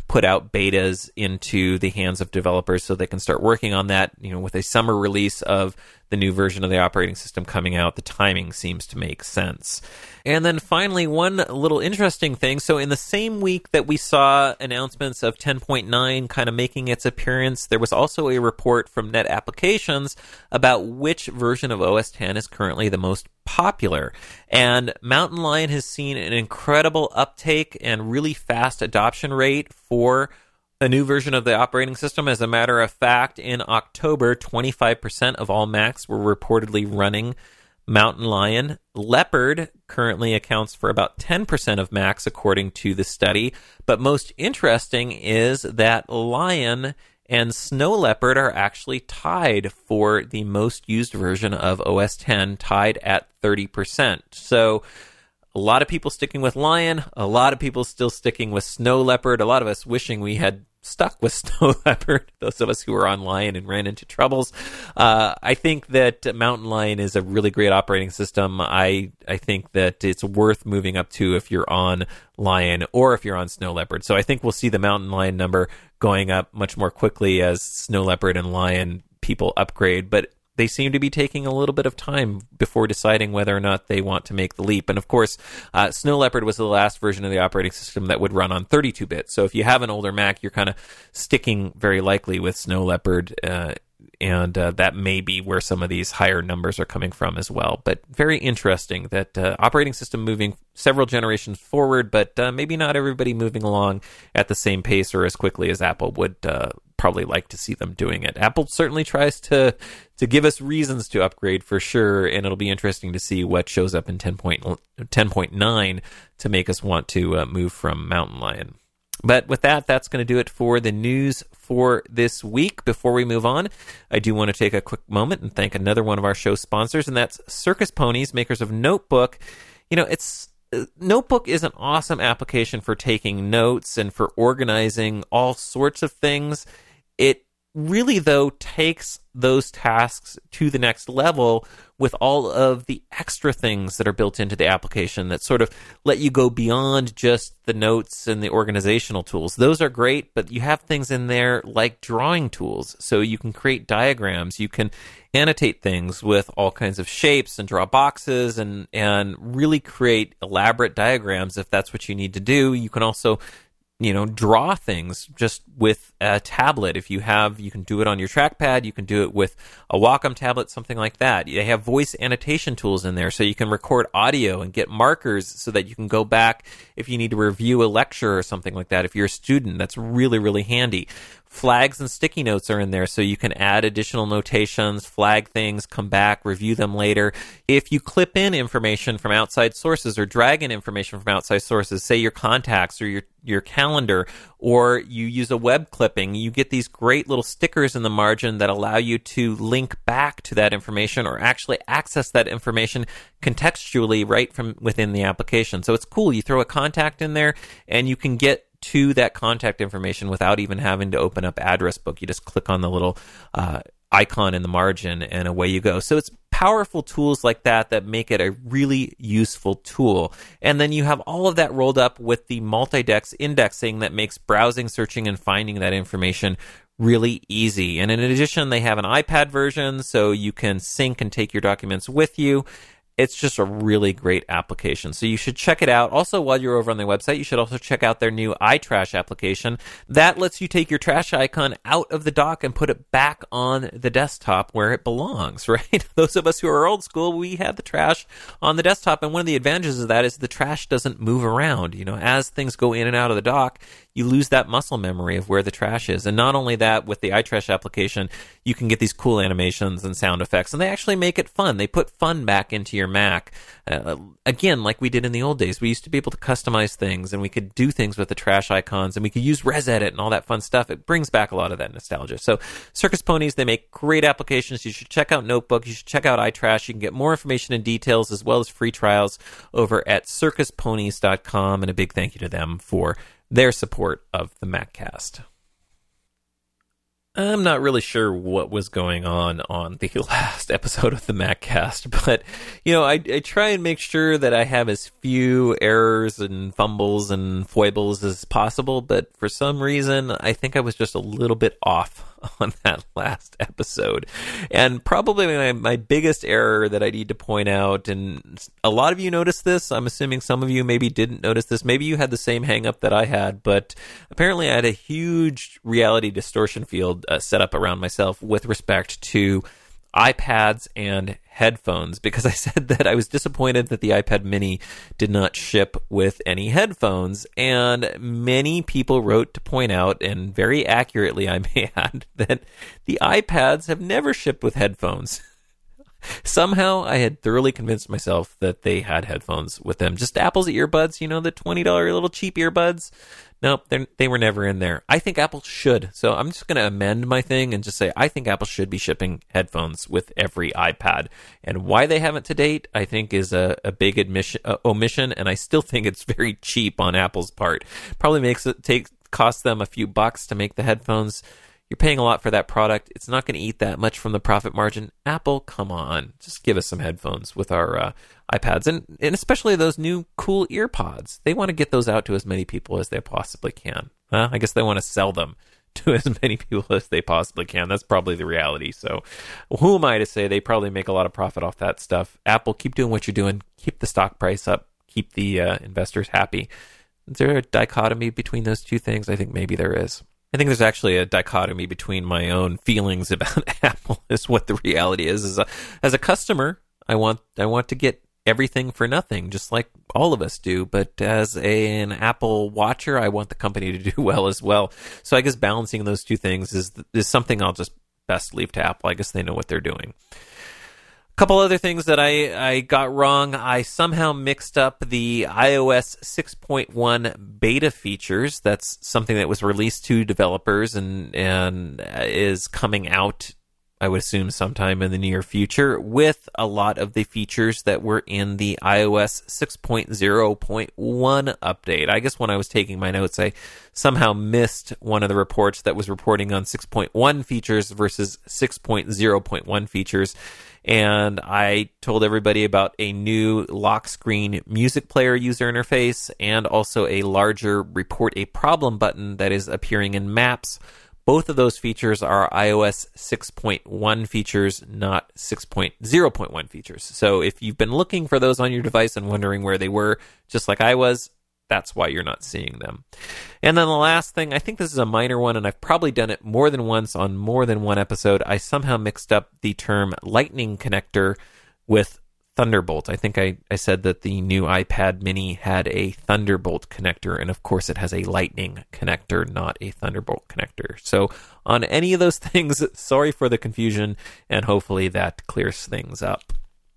put out betas into the hands of developers so they can start working on that. With a summer release of the new version of the operating system coming out, the timing seems to make sense. And then finally, one little interesting thing. So in the same week that we saw announcements of 10.9 kind of making its appearance, there was also a report from Net Applications about which version of OS X is currently the most popular. And Mountain Lion has seen an incredible uptake and really fast adoption rate for a new version of the operating system. As a matter of fact, in October, 25% of all Macs were reportedly running Mountain Lion. Leopard currently accounts for about 10% of Macs, according to the study. But most interesting is that Lion and Snow Leopard are actually tied for the most used version of OS X, tied at 30%. So a lot of people sticking with Lion, a lot of people still sticking with Snow Leopard, a lot of us wishing we had stuck with Snow Leopard, those of us who were on Lion and ran into troubles. I think that Mountain Lion is a really great operating system. I think that it's worth moving up to if you're on Lion or if you're on Snow Leopard. So I think we'll see the Mountain Lion number going up much more quickly as Snow Leopard and Lion people upgrade. But they seem to be taking a little bit of time before deciding whether or not they want to make the leap. And of course, Snow Leopard was the last version of the operating system that would run on 32-bit. So if you have an older Mac, you're kind of sticking very likely with Snow Leopard, and that may be where some of these higher numbers are coming from as well. But very interesting that operating system moving several generations forward, but maybe not everybody moving along at the same pace or as quickly as Apple would probably like to see them doing it. Apple certainly tries to give us reasons to upgrade for sure, and it'll be interesting to see what shows up in 10.9 to make us want to move from Mountain Lion. But with that, that's going to do it for the news for this week. Before we move on, I do want to take a quick moment and thank another one of our show sponsors, and that's Circus Ponies, makers of Notebook. Notebook is an awesome application for taking notes and for organizing all sorts of things. It really, though, takes those tasks to the next level with all of the extra things that are built into the application that sort of let you go beyond just the notes and the organizational tools. Those are great, but you have things in there like drawing tools. So you can create diagrams, you can annotate things with all kinds of shapes and draw boxes and really create elaborate diagrams if that's what you need to do. You can also draw things just with a tablet. If you can do it on your trackpad, you can do it with a Wacom tablet, something like that. They have voice annotation tools in there, so you can record audio and get markers so that you can go back if you need to review a lecture or something like that. If you're a student, that's really, really handy. Flags and sticky notes are in there, so you can add additional notations, flag things, come back, review them later. If you clip in information from outside sources or drag in information from outside sources, say your contacts or your calendar, or you use a web clipping, you get these great little stickers in the margin that allow you to link back to that information or actually access that information contextually right from within the application. So it's cool. You throw a contact in there and you can get to that contact information without even having to open up Address Book. You just click on the little icon in the margin and away you go. So it's powerful tools like that make it a really useful tool. And then you have all of that rolled up with the multi-dex indexing that makes browsing, searching, and finding that information really easy. And in addition, they have an iPad version, so you can sync and take your documents with you. It's just a really great application. So you should check it out. Also, while you're over on their website, you should also check out their new iTrash application. That lets you take your trash icon out of the dock and put it back on the desktop where it belongs, right? Those of us who are old school, we have the trash on the desktop. And one of the advantages of that is the trash doesn't move around. As things go in and out of the dock, you lose that muscle memory of where the trash is. And not only that, with the iTrash application, you can get these cool animations and sound effects. And they actually make it fun. They put fun back into your Mac. Again, like we did in the old days, we used to be able to customize things and we could do things with the trash icons and we could use ResEdit and all that fun stuff. It brings back a lot of that nostalgia. So Circus Ponies, they make great applications. You should check out Notebook. You should check out iTrash. You can get more information and details as well as free trials over at circusponies.com. And a big thank you to them for their support of the MacCast. I'm not really sure what was going on the last episode of the MacCast, but, I try and make sure that I have as few errors and fumbles and foibles as possible, but for some reason, I think I was just a little bit off on that last episode. And probably my biggest error that I need to point out, and a lot of you noticed this, I'm assuming some of you maybe didn't notice this, maybe you had the same hang-up that I had, but apparently I had a huge reality distortion field set up around myself with respect to iPads and headphones, because I said that I was disappointed that the iPad mini did not ship with any headphones, and many people wrote to point out, and very accurately I may add, that the iPads have never shipped with headphones. Somehow I had thoroughly convinced myself that they had headphones with them. Just Apple's earbuds, the $20 little cheap earbuds. Nope, they were never in there. I think Apple should. So I'm just going to amend my thing and just say I think Apple should be shipping headphones with every iPad. And why they haven't to date, I think, is a big omission. And I still think it's very cheap on Apple's part. Probably cost them a few bucks to make the headphones. You're paying a lot for that product. It's not going to eat that much from the profit margin. Apple, come on. Just give us some headphones with our iPads. And especially those new cool EarPods. They want to get those out to as many people as they possibly can. I guess they want to sell them to as many people as they possibly can. That's probably the reality. So who am I to say they probably make a lot of profit off that stuff? Apple, keep doing what you're doing. Keep the stock price up. Keep the investors happy. Is there a dichotomy between those two things? I think maybe there is. I think there's actually a dichotomy between my own feelings about Apple is what the reality is. As a customer, I want to get everything for nothing, just like all of us do. But as an Apple watcher, I want the company to do well as well. So I guess balancing those two things is something I'll just best leave to Apple. I guess they know what they're doing. Couple other things that I got wrong. I somehow mixed up the iOS 6.1 beta features. That's something that was released to developers and is coming out, I would assume, sometime in the near future, with a lot of the features that were in the iOS 6.0.1 update. I guess when I was taking my notes, I somehow missed one of the reports that was reporting on 6.1 features versus 6.0.1 features. And I told everybody about a new lock screen music player user interface and also a larger report a problem button that is appearing in Maps. Both of those features are iOS 6.1 features, not 6.0.1 features. So if you've been looking for those on your device and wondering where they were, just like I was, that's why you're not seeing them. And then the last thing, I think this is a minor one, and I've probably done it more than once on more than one episode. I somehow mixed up the term Lightning connector with Thunderbolt. I think I said that the new iPad mini had a Thunderbolt connector, and of course it has a Lightning connector, not a Thunderbolt connector. So on any of those things, sorry for the confusion, and hopefully that clears things up.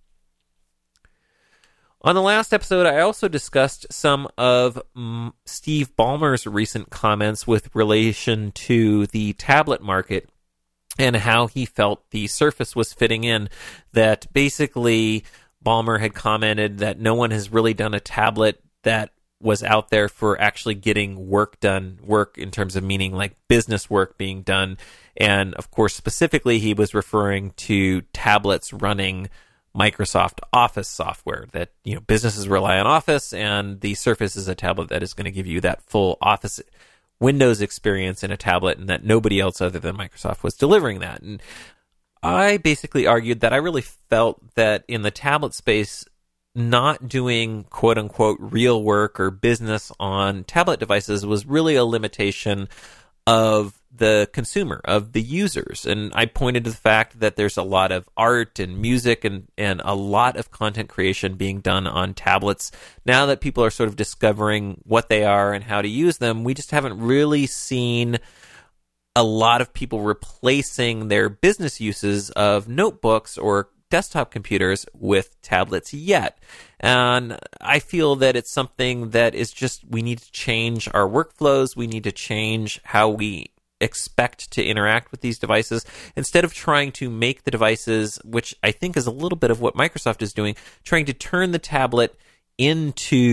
On the last episode, I also discussed some of Steve Ballmer's recent comments with relation to the tablet market and how he felt the Surface was fitting in. That basically Ballmer had commented that no one has really done a tablet that was out there for actually getting work done, work in terms of meaning like business work being done. And of course, specifically, he was referring to tablets running Microsoft Office software, that businesses rely on Office, and the Surface is a tablet that is going to give you that full Office Windows experience in a tablet, and that nobody else other than Microsoft was delivering that. And I basically argued that I really felt that in the tablet space, not doing quote unquote real work or business on tablet devices was really a limitation of the consumer, of the users. And I pointed to the fact that there's a lot of art and music and a lot of content creation being done on tablets. Now that people are sort of discovering what they are and how to use them, we just haven't really seen a lot of people replacing their business uses of notebooks or desktop computers with tablets yet. And I feel that it's something that is just, we need to change our workflows. We need to change how we expect to interact with these devices, instead of trying to make the devices, which I think is a little bit of what Microsoft is doing, trying to turn the tablet into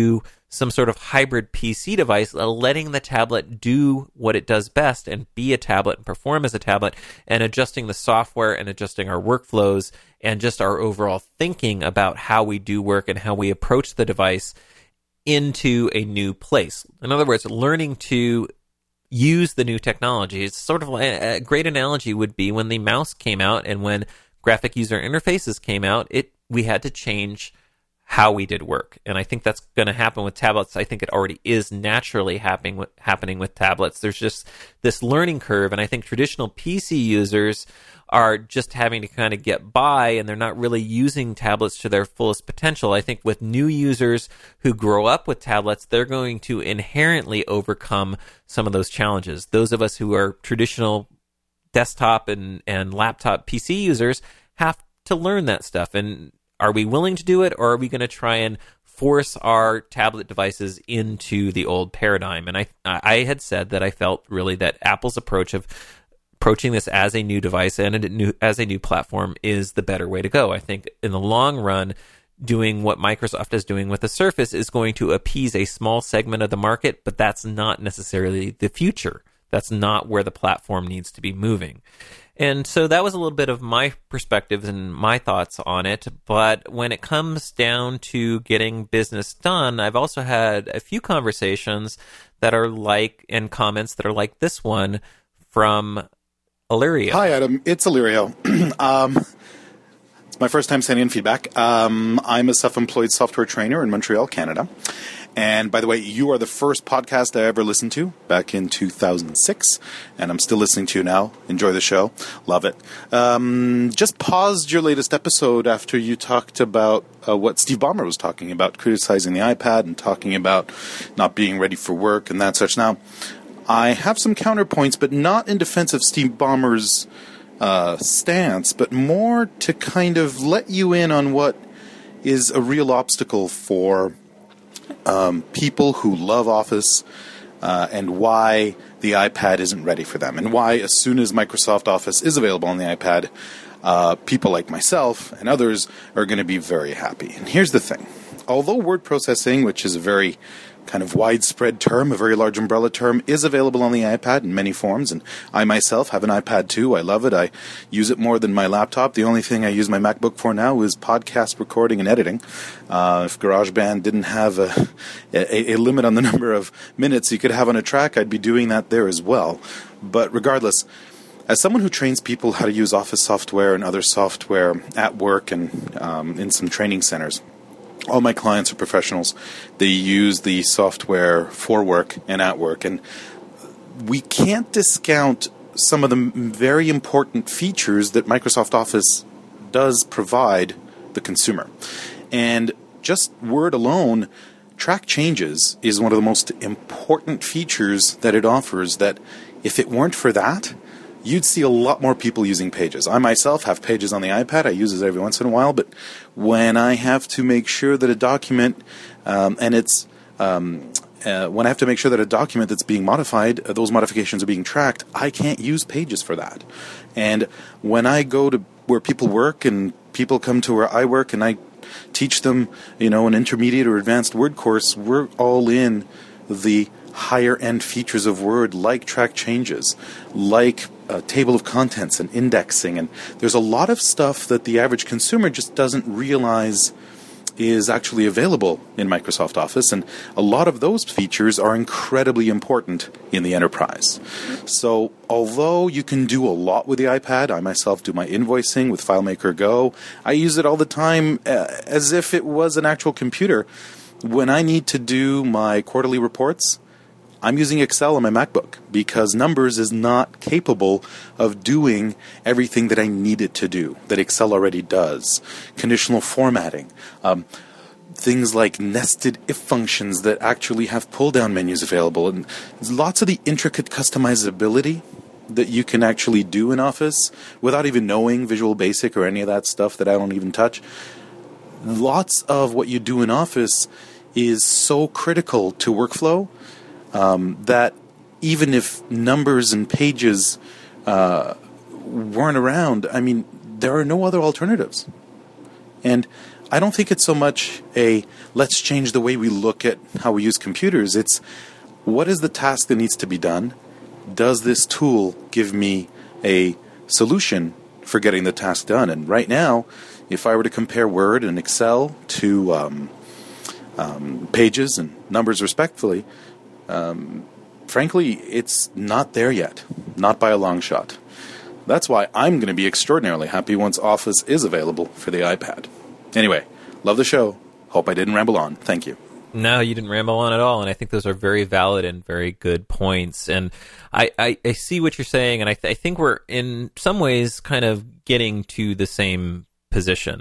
some sort of hybrid PC device, letting the tablet do what it does best and be a tablet and perform as a tablet, and adjusting the software and adjusting our workflows and just our overall thinking about how we do work and how we approach the device into a new place. In other words, learning to use the new technology. It's sort of like a great analogy would be when the mouse came out and when graphic user interfaces came out, we had to change how we did work. And I think that's going to happen with tablets. I think it already is naturally happening with tablets. There's just this learning curve, and I think traditional PC users are just having to kind of get by, and they're not really using tablets to their fullest potential. I think with new users who grow up with tablets, they're going to inherently overcome some of those challenges. Those of us who are traditional desktop and laptop PC users have to learn that stuff. And are we willing to do it, or are we going to try and force our tablet devices into the old paradigm? And I had said that I felt really that Apple's approach of approaching this as a new device and as a new platform is the better way to go. I think in the long run, doing what Microsoft is doing with the Surface is going to appease a small segment of the market, but that's not necessarily the future. That's not where the platform needs to be moving. And so that was a little bit of my perspectives and my thoughts on it. But when it comes down to getting business done, I've also had a few conversations that are like, and comments that are like this one from Illyrio.
Hi, Adam. It's Illyrio. It's my first time sending in feedback. I'm a self-employed software trainer in Montreal, Canada. And by the way, you are the first podcast I ever listened to back in 2006, and I'm still listening to you now. Enjoy the show. Love it. Just paused your latest episode after you talked about what Steve Ballmer was talking about, criticizing the iPad and talking about not being ready for work and that such. Now, I have some counterpoints, but not in defense of Steve Ballmer's stance, but more to kind of let you in on what is a real obstacle for people who love Office and why the iPad isn't ready for them, and why as soon as Microsoft Office is available on the iPad, people like myself and others are going to be very happy. And here's the thing. Although word processing, which is a very kind of widespread term, a very large umbrella term, is available on the iPad in many forms, and I myself have an iPad too. I love it. I use it more than my laptop. The only thing I use my MacBook for now is podcast recording and editing. If GarageBand didn't have a limit on the number of minutes you could have on a track, I'd be doing that there as well. But regardless, as someone who trains people how to use Office software and other software at work and in some training centers, all my clients are professionals. They use the software for work and at work. And we can't discount some of the very important features that Microsoft Office does provide the consumer. And just Word alone, track changes is one of the most important features that it offers, that if it weren't for that, you'd see a lot more people using Pages. I myself have Pages on the iPad. I use it every once in a while, but when I have to make sure that a document when I have to make sure that a document that's being modified, those modifications are being tracked, I can't use Pages for that. And when I go to where people work and people come to where I work and I teach them, an intermediate or advanced Word course, we're all in the higher end features of Word, like track changes, like a table of contents and indexing. And there's a lot of stuff that the average consumer just doesn't realize is actually available in Microsoft Office, and a lot of those features are incredibly important in the enterprise. So although you can do a lot with the iPad, I myself do my invoicing with FileMaker Go. I use it all the time as if it was an actual computer. When I need to do my quarterly reports, I'm using Excel on my MacBook because Numbers is not capable of doing everything that I need it to do, that Excel already does. Conditional formatting, things like nested if functions that actually have pull-down menus available, and lots of the intricate customizability that you can actually do in Office without even knowing Visual Basic or any of that stuff that I don't even touch. Lots of what you do in Office is so critical to workflow that even if Numbers and Pages weren't around, there are no other alternatives. And I don't think it's so much a let's change the way we look at how we use computers. It's what is the task that needs to be done? Does this tool give me a solution for getting the task done? And right now, if I were to compare Word and Excel to Pages and Numbers respectively, frankly, it's not there yet. Not by a long shot. That's why I'm going to be extraordinarily happy once Office is available for the iPad. Anyway, love the show. Hope I didn't ramble on. Thank you.
No, you didn't ramble on at all, and I think those are very valid and very good points. And I see what you're saying, and I think we're in some ways kind of getting to the same position.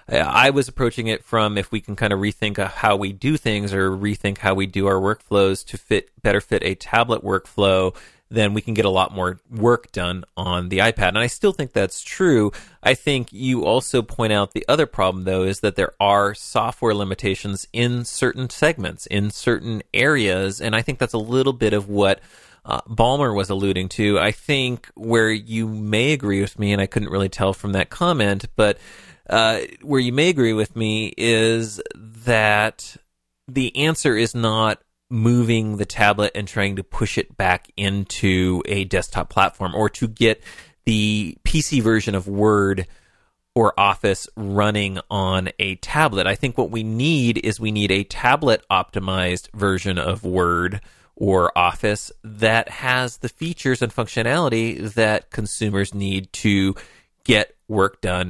I was approaching it from if we can kind of rethink how we do things or rethink how we do our workflows to better fit a tablet workflow, then we can get a lot more work done on the iPad. And I still think that's true. I think you also point out the other problem, though, is that there are software limitations in certain segments, in certain areas. And I think that's a little bit of what Ballmer was alluding to. I think where you may agree with me, and I couldn't really tell from that comment, but where you may agree with me is that the answer is not moving the tablet and trying to push it back into a desktop platform or to get the PC version of Word or Office running on a tablet. I think what we need is a tablet optimized version of Word or Office that has the features and functionality that consumers need to get work done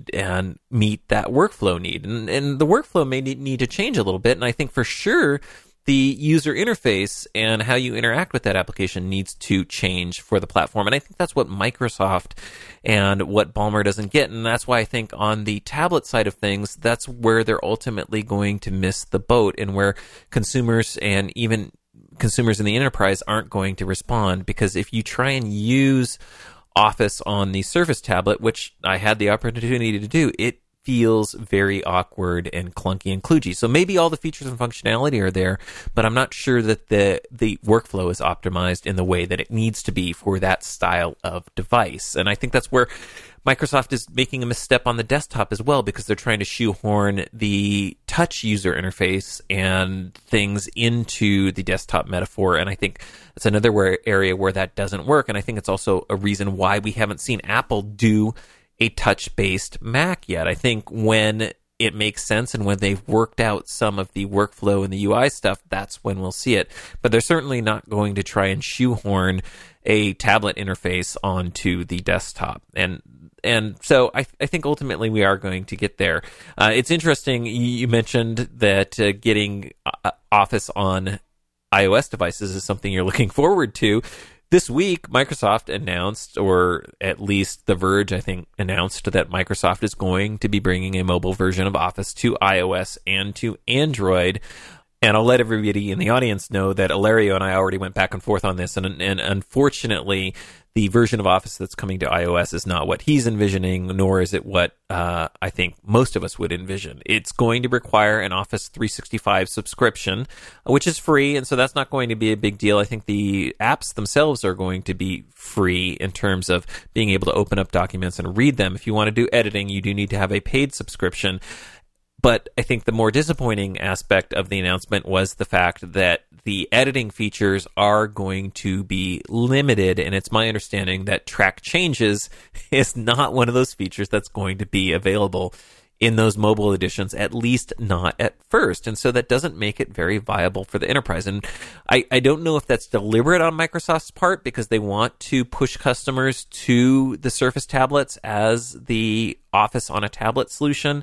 and meet that workflow need. And the workflow may need to change a little bit. And I think for sure the user interface and how you interact with that application needs to change for the platform. And I think that's what Microsoft and what Ballmer doesn't get. And that's why I think on the tablet side of things, that's where they're ultimately going to miss the boat and where consumers and even consumers in the enterprise aren't going to respond. Because if you try and use Office on the Surface tablet, which I had the opportunity to do, it feels very awkward and clunky and kludgy. So maybe all the features and functionality are there, but I'm not sure that the workflow is optimized in the way that it needs to be for that style of device. And I think that's where Microsoft is making a misstep on the desktop as well, because they're trying to shoehorn the touch user interface and things into the desktop metaphor. And I think that's another area where that doesn't work. And I think it's also a reason why we haven't seen Apple do a touch-based Mac yet. I think when it makes sense and when they've worked out some of the workflow and the UI stuff, that's when we'll see it. But they're certainly not going to try and shoehorn a tablet interface onto the desktop. And so I think ultimately we are going to get there. It's interesting, you mentioned that getting Office on iOS devices is something you're looking forward to. This week, Microsoft announced, or at least The Verge, I think, announced that Microsoft is going to be bringing a mobile version of Office to iOS and to Android. And I'll let everybody in the audience know that Ilario and I already went back and forth on this, and unfortunately, the version of Office that's coming to iOS is not what he's envisioning, nor is it what I think most of us would envision. It's going to require an Office 365 subscription, which is free, and so that's not going to be a big deal. I think the apps themselves are going to be free in terms of being able to open up documents and read them. If you want to do editing, you do need to have a paid subscription. But I think the more disappointing aspect of the announcement was the fact that the editing features are going to be limited, and it's my understanding that track changes is not one of those features that's going to be available in those mobile editions, at least not at first. And so that doesn't make it very viable for the enterprise. And I don't know if that's deliberate on Microsoft's part because they want to push customers to the Surface tablets as the Office on a tablet solution,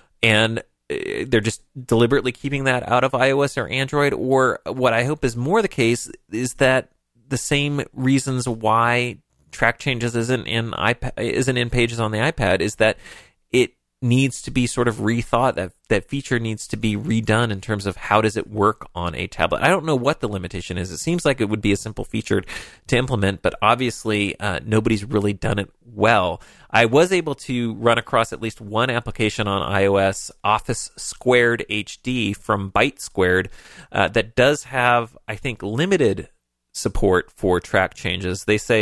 and they're just deliberately keeping that out of iOS or Android. Or what I hope is more the case is that the same reasons why track changes isn't in Pages on the iPad is that it needs to be sort of rethought. That feature needs to be redone in terms of how does it work on a tablet. I don't know what the limitation is. It seems like it would be a simple feature to implement, but obviously nobody's really done it well. I was able to run across at least one application on iOS, Office Squared HD from Byte Squared, that does have, I think, limited support for track changes. They say it'll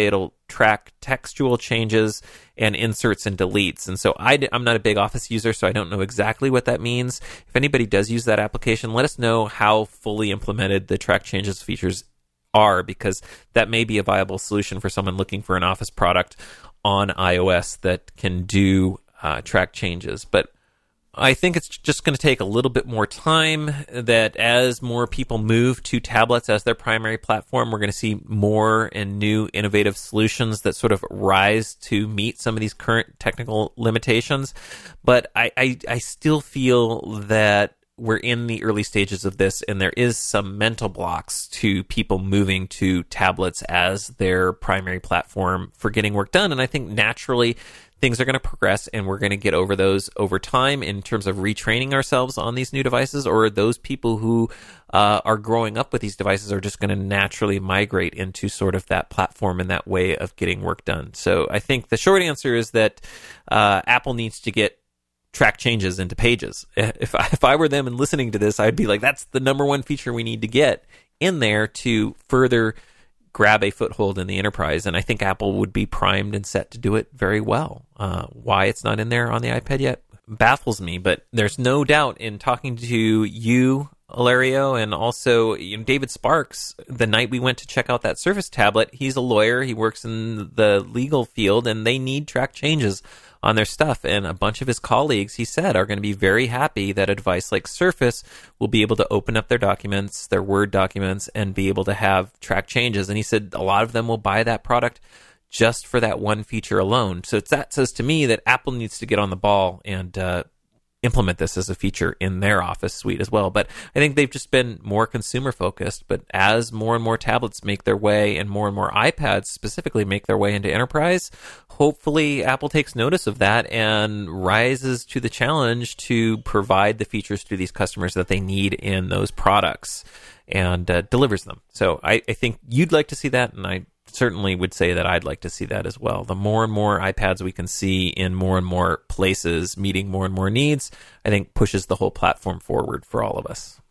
track textual changes and inserts and deletes. And so I'm not a big Office user, so I don't know exactly what that means. If anybody does use that application, let us know how fully implemented the track changes features are, because that may be a viable solution for someone looking for an Office product on iOS that can do track changes. But I think it's just going to take a little bit more time, that as more people move to tablets as their primary platform, we're going to see more and new innovative solutions that sort of rise to meet some of these current technical limitations. But I still feel that we're in the early stages of this, and there is some mental blocks to people moving to tablets as their primary platform for getting work done. And I think naturally things are going to progress, and we're going to get over those over time in terms of retraining ourselves on these new devices, or those people who are growing up with these devices are just going to naturally migrate into sort of that platform and that way of getting work done. So I think the short answer is that Apple needs to get track changes into Pages. If I were them and listening to this, I'd be like, that's the number one feature we need to get in there to further grab a foothold in the enterprise. And I think Apple would be primed and set to do it very well. Why it's not in there on the iPad yet baffles me, but there's no doubt in talking to you, Ilario, and also David Sparks, the night we went to check out that Surface tablet. He's a lawyer. He works in the legal field, and they need track changes on their stuff. And a bunch of his colleagues, he said, are going to be very happy that a device like Surface will be able to open up their documents, their Word documents, and be able to have track changes. And he said a lot of them will buy that product just for that one feature alone. So that says to me that Apple needs to get on the ball and implement this as a feature in their Office suite as well. But I think they've just been more consumer focused. But as more and more tablets make their way, and more iPads specifically make their way into enterprise, hopefully Apple takes notice of that and rises to the challenge to provide the features to these customers that they need in those products, and delivers them. So I think you'd like to see that, and I certainly would say that I'd like to see that as well. The more and more iPads we can see in more and more places meeting more and more needs, I think pushes the whole platform forward for all of us.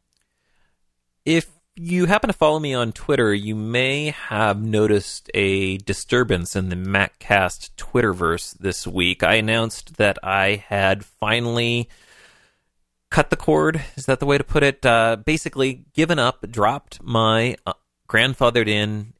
If you happen to follow me on Twitter, you may have noticed a disturbance in the MacCast Twitterverse this week. I announced that I had finally cut the cord. Is that the way to put it? Basically given up, dropped my grandfathered in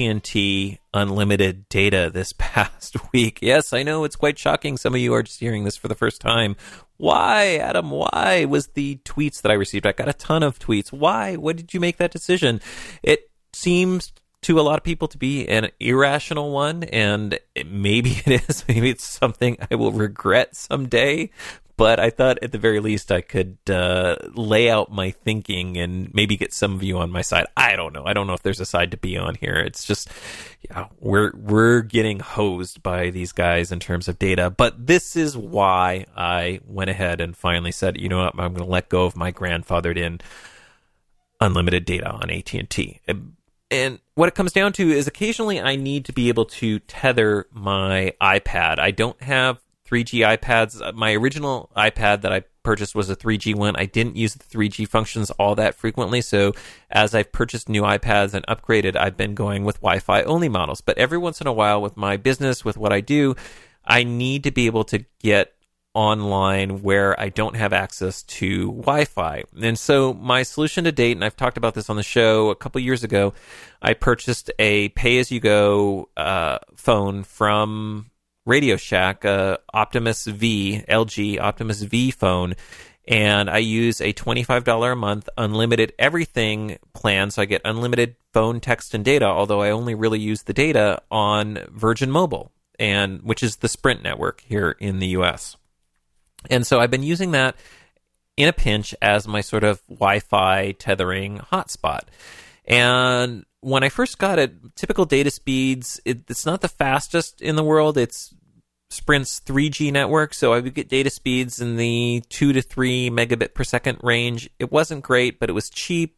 AT&T unlimited data this past week. Yes, I know it's quite shocking. Some of you are just hearing this for the first time. Why, Adam? Why was the tweets that I received? I got a ton of tweets. Why? What did you make that decision? It seems to a lot of people to be an irrational one, and maybe it is. Maybe it's something I will regret someday. But I thought at the very least I could lay out my thinking and maybe get some of you on my side. I don't know. I don't know if there's a side to be on here. It's just, yeah, we're getting hosed by these guys in terms of data. But this is why I went ahead and finally said, you know what, I'm going to let go of my grandfathered in unlimited data on AT&T. And what it comes down to is occasionally I need to be able to tether my iPad. I don't have 3G iPads. My original iPad that I purchased was a 3G one. I didn't use the 3G functions all that frequently, so as I've purchased new iPads and upgraded, I've been going with Wi-Fi only models. But every once in a while with my business, with what I do, I need to be able to get online where I don't have access to Wi-Fi. And so my solution to date, and I've talked about this on the show a couple years ago, I purchased a pay-as-you-go phone from Radio Shack, Optimus V, LG Optimus V phone, and I use a $25 a month unlimited everything plan, so I get unlimited phone, text, and data, although I only really use the data on Virgin Mobile, and which is the Sprint network here in the US. And so I've been using that in a pinch as my sort of Wi-Fi tethering hotspot. And when I first got it, typical data speeds, it's not the fastest in the world. It's Sprint's 3G network, so I would get data speeds in the 2 to 3 megabit per second range. It wasn't great, but it was cheap.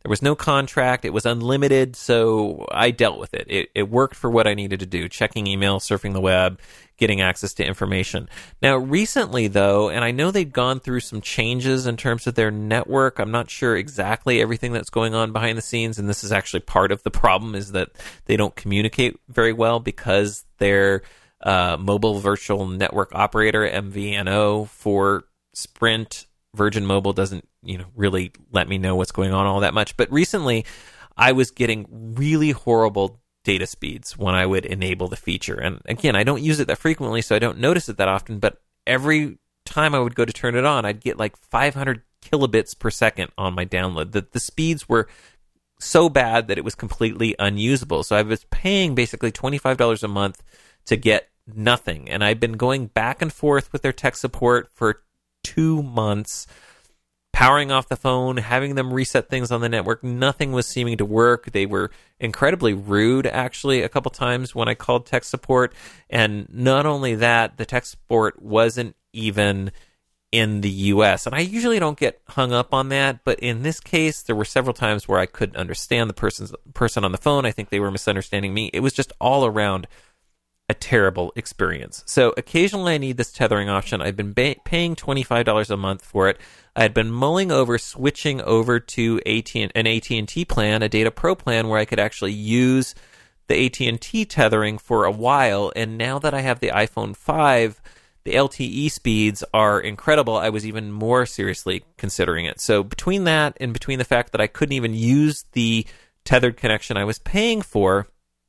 There was no contract. It was unlimited, so I dealt with it. It worked for what I needed to do, checking email, surfing the web, getting access to information. Now, recently, though, and I know they've gone through some changes in terms of their network. I'm not sure exactly everything that's going on behind the scenes, and this is actually part of the problem, is that they don't communicate very well because their mobile virtual network operator, MVNO, for Sprint, Virgin Mobile doesn't, really let me know what's going on all that much. But recently, I was getting really horrible data speeds when I would enable the feature. And again, I don't use it that frequently, so I don't notice it that often. But every time I would go to turn it on, I'd get like 500 kilobits per second on my download. The speeds were so bad that it was completely unusable. So I was paying basically $25 a month to get nothing. And I've been going back and forth with their tech support for 2 months, powering off the phone, having them reset things on the network. Nothing was seeming to work. They were incredibly rude, actually, a couple times when I called tech support. And not only that, the tech support wasn't even in the U.S. And I usually don't get hung up on that, but in this case, there were several times where I couldn't understand the person on the phone. I think they were misunderstanding me. It was just all around a terrible experience. So occasionally I need this tethering option. I've been paying $25 a month for it. I had been mulling over switching over to an AT&T plan, a Data Pro plan, where I could actually use the AT&T tethering for a while. And now that I have the iPhone 5, the LTE speeds are incredible. I was even more seriously considering it. So between that and between the fact that I couldn't even use the tethered connection I was paying for,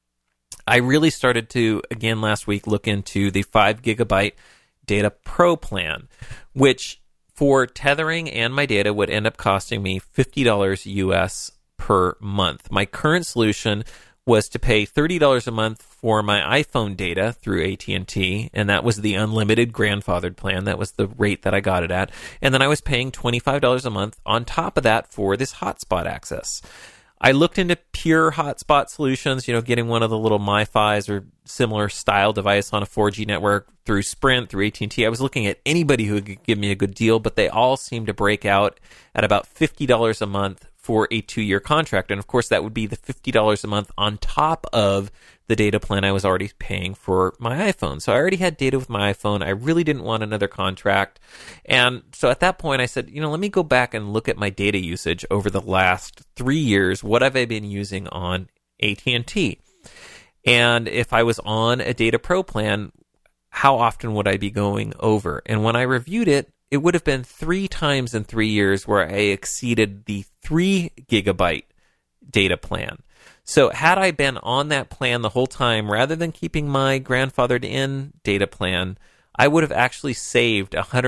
I really started to, again last week, look into the 5 gigabyte Data Pro plan, which for tethering and my data would end up costing me $50 US per month. My current solution was to pay $30 a month for my iPhone data through AT&T, and that was the unlimited grandfathered plan. That was the rate that I got it at. And then I was paying $25 a month on top of that for this hotspot access. I looked into pure hotspot solutions, getting one of the little MiFis or similar style device on a 4G network through Sprint, through AT&T. I was looking at anybody who could give me a good deal, but they all seem to break out at about $50 a month for a 2-year contract. And of course, that would be the $50 a month on top of the data plan I was already paying for my iPhone. So I already had data with my iPhone. I really didn't want another contract. And so at that point, I said, let me go back and look at my data usage over the last 3 years. What have I been using on AT&T? And if I was on a Data Pro plan, how often would I be going over? And when I reviewed it, it would have been 3 times in 3 years where I exceeded the 3 gigabyte data plan. So had I been on that plan the whole time, rather than keeping my grandfathered in data plan, I would have actually saved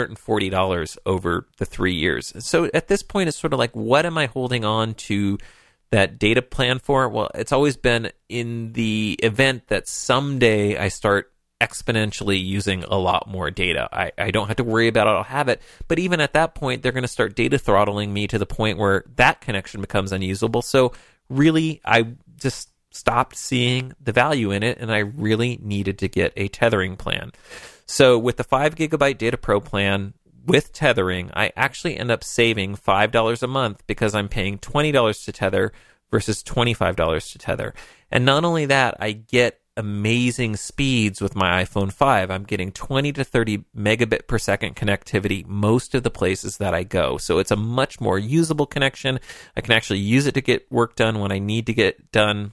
$140 over the 3 years. So at this point, it's sort of like, what am I holding on to that data plan for? Well, it's always been in the event that someday I start exponentially using a lot more data. I don't have to worry about it. I'll have it. But even at that point, they're going to start data throttling me to the point where that connection becomes unusable. So really, I just stopped seeing the value in it, and I really needed to get a tethering plan. So with the 5 gigabyte Data Pro plan with tethering, I actually end up saving $5 a month because I'm paying $20 to tether versus $25 to tether. And not only that, I get amazing speeds with my iPhone 5. I'm getting 20 to 30 megabit per second connectivity most of the places that I go. So it's a much more usable connection. I can actually use it to get work done when I need to get done.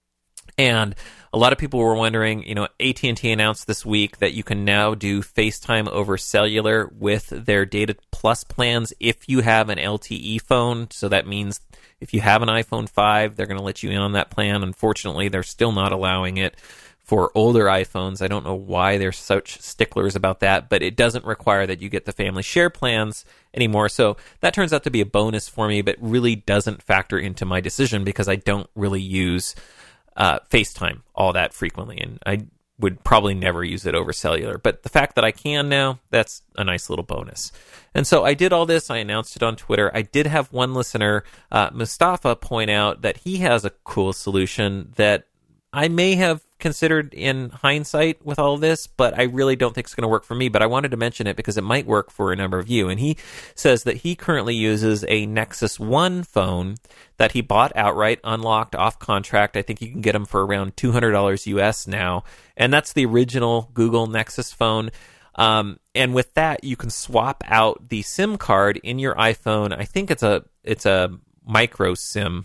And a lot of people were wondering, AT&T announced this week that you can now do FaceTime over cellular with their Data Plus plans if you have an LTE phone. So that means if you have an iPhone 5, they're going to let you in on that plan. Unfortunately, they're still not allowing it for older iPhones. I don't know why they're such sticklers about that, but it doesn't require that you get the family share plans anymore. So that turns out to be a bonus for me, but really doesn't factor into my decision because I don't really use FaceTime all that frequently, and I would probably never use it over cellular. But the fact that I can now, that's a nice little bonus. And so I did all this. I announced it on Twitter. I did have one listener, Mustafa, point out that he has a cool solution that I may have considered in hindsight with all of this, but I really don't think it's going to work for me. But I wanted to mention it because it might work for a number of you. And he says that he currently uses a Nexus 1 phone that he bought outright, unlocked, off contract. I think you can get them for around $200 US now. And that's the original Google Nexus phone. And with that, you can swap out the SIM card in your iPhone. I think it's a micro SIM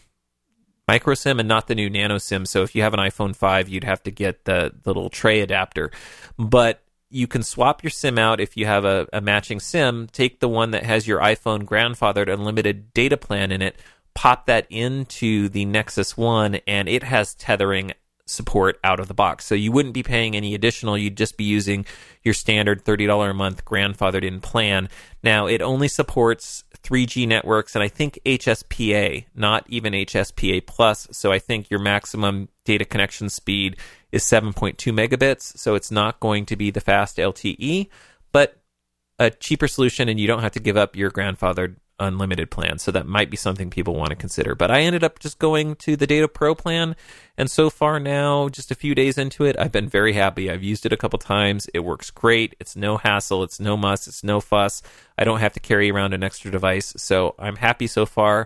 and not the new nano SIM. So if you have an iPhone 5, you'd have to get the little tray adapter. But you can swap your SIM out if you have a matching SIM, take the one that has your iPhone grandfathered unlimited data plan in it, pop that into the Nexus 1, and it has tethering support out of the box. So you wouldn't be paying any additional. You'd just be using your standard $30 a month grandfathered in plan. Now, it only supports 3G networks and I think HSPA, not even HSPA plus. So I think your maximum data connection speed is 7.2 megabits. So it's not going to be the fast LTE, but a cheaper solution, and you don't have to give up your grandfathered unlimited plan. So that might be something people want to consider. But I ended up just going to the Data Pro plan, and so far now, just a few days into it, I've been very happy. I've used it a couple times. It works great. It's no hassle. It's no muss. It's no fuss. I don't have to carry around an extra device. So I'm happy so far.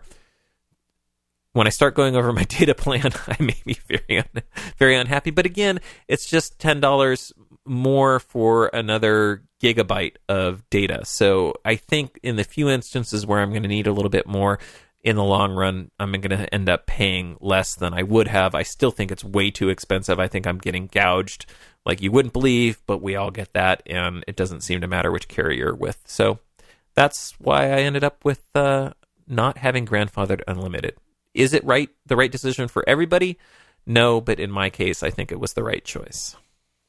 When I start going over my data plan, I may be very unhappy. But again, it's just $10 more for another gigabyte of data. So I think in the few instances where I'm going to need a little bit more, in the long run, I'm going to end up paying less than I would have. I still think it's way too expensive. I think I'm getting gouged like you wouldn't believe, but we all get that, and it doesn't seem to matter which carrier you're with. So that's why I ended up with not having grandfathered unlimited. Is it the right decision for everybody? No, but in my case, I think it was the right choice.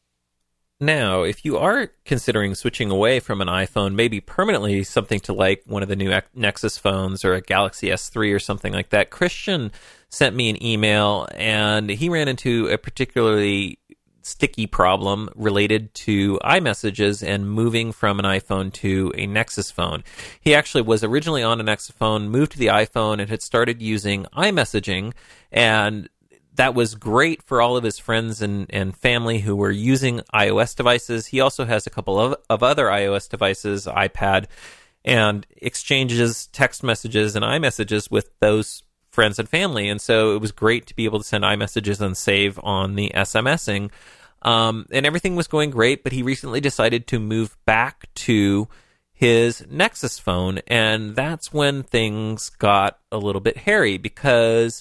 Now, if you are considering switching away from an iPhone, maybe permanently, something to like one of the new Nexus phones or a Galaxy S3 or something like that, Christian sent me an email, and he ran into a particularly sticky problem related to iMessages and moving from an iPhone to a Nexus phone. He actually was originally on a Nexus phone, moved to the iPhone, and had started using iMessaging, and that was great for all of his friends and family who were using iOS devices. He also has a couple of other iOS devices, iPad, and exchanges text messages and iMessages with those friends and family. And so it was great to be able to send iMessages and save on the SMSing. And everything was going great, but he recently decided to move back to his Nexus phone. And that's when things got a little bit hairy, because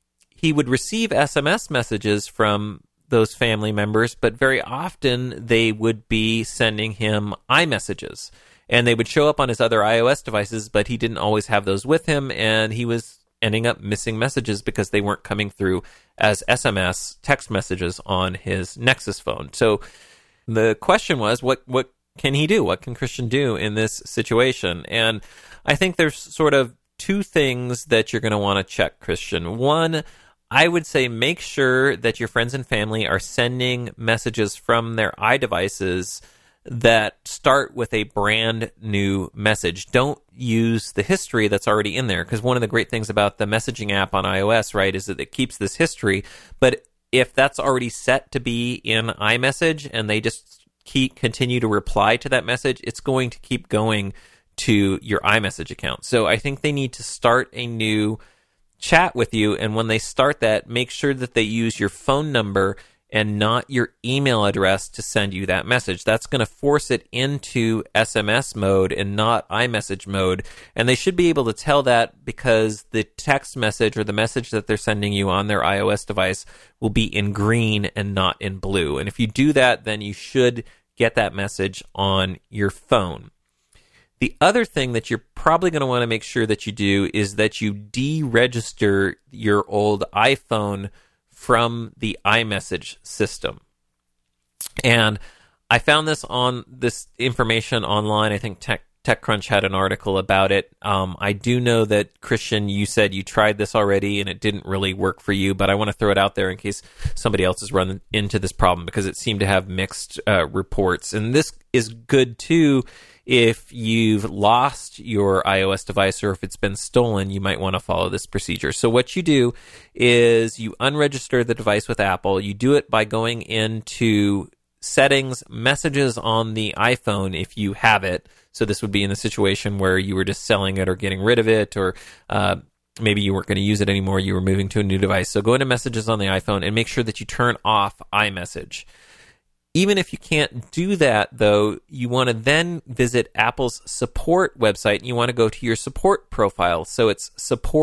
he would receive SMS messages from those family members, but very often they would be sending him iMessages, and they would show up on his other iOS devices, but he didn't always have those with him, and he was ending up missing messages because they weren't coming through as SMS text messages on his Nexus phone. So the question was, what can he do? What can Christian do in this situation? And I think there's sort of two things that you're going to want to check, Christian. One, I would say make sure that your friends and family are sending messages from their iDevices that start with a brand new message. Don't use the history that's already in there, because one of the great things about the messaging app on iOS, right, is that it keeps this history. But if that's already set to be in iMessage and they just continue to reply to that message, it's going to keep going to your iMessage account. So I think they need to start a new chat with you, and when they start that, make sure that they use your phone number and not your email address to send you that message. That's going to force it into SMS mode and not iMessage mode, and they should be able to tell that because the text message or the message that they're sending you on their iOS device will be in green and not in blue. And if you do that, then you should get that message on your phone. The other thing that you're probably going to want to make sure that you do is that you deregister your old iPhone from the iMessage system. And I found this information online. I think TechCrunch had an article about it. I do know that, Christian, you said you tried this already and it didn't really work for you, but I want to throw it out there in case somebody else has run into this problem, because it seemed to have mixed reports. And this is good too if you've lost your iOS device or if it's been stolen, you might want to follow this procedure. So what you do is you unregister the device with Apple. You do it by going into Settings, Messages on the iPhone if you have it. So this would be in a situation where you were just selling it or getting rid of it, or maybe you weren't going to use it anymore, you were moving to a new device. So go into Messages on the iPhone and make sure that you turn off iMessage. Even if you can't do that, though, you want to then visit Apple's support website, and you want to go to your support profile. So it's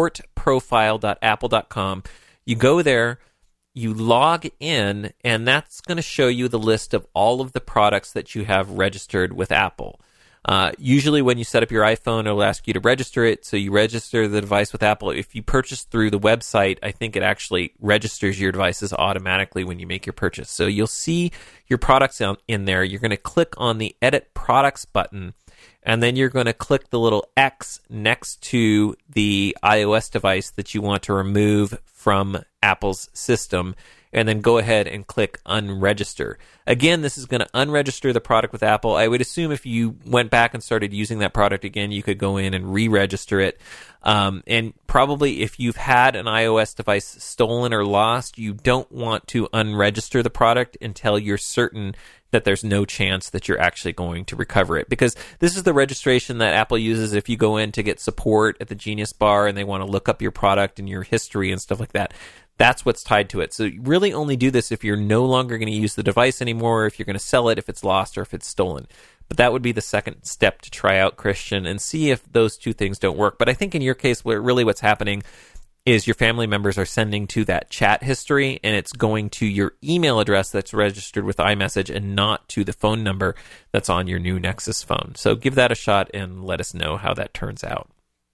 supportprofile.apple.com. You go there, you log in, and that's going to show you the list of all of the products that you have registered with Apple. Usually when you set up your iPhone, it'll ask you to register it, so you register the device with Apple. If you purchase through the website, I think it actually registers your devices automatically when you make your purchase. So you'll see your products in there. You're going to click on the Edit Products button, and then you're going to click the little X next to the iOS device that you want to remove from Apple's system, and then go ahead and click Unregister. Again, this is going to unregister the product with Apple. I would assume if you went back and started using that product again, you could go in and re-register it. And probably if you've had an iOS device stolen or lost, you don't want to unregister the product until you're certain that there's no chance that you're actually going to recover it. Because this is the registration that Apple uses if you go in to get support at the Genius Bar and they want to look up your product and your history and stuff like that. That's what's tied to it. So you really only do this if you're no longer going to use the device anymore, if you're going to sell it, if it's lost, or if it's stolen. But that would be the second step to try out, Christian, and see if those two things don't work. But I think in your case, what's happening is your family members are sending to that chat history, and it's going to your email address that's registered with iMessage and not to the phone number that's on your new Nexus phone. So give that a shot and let us know how that turns out.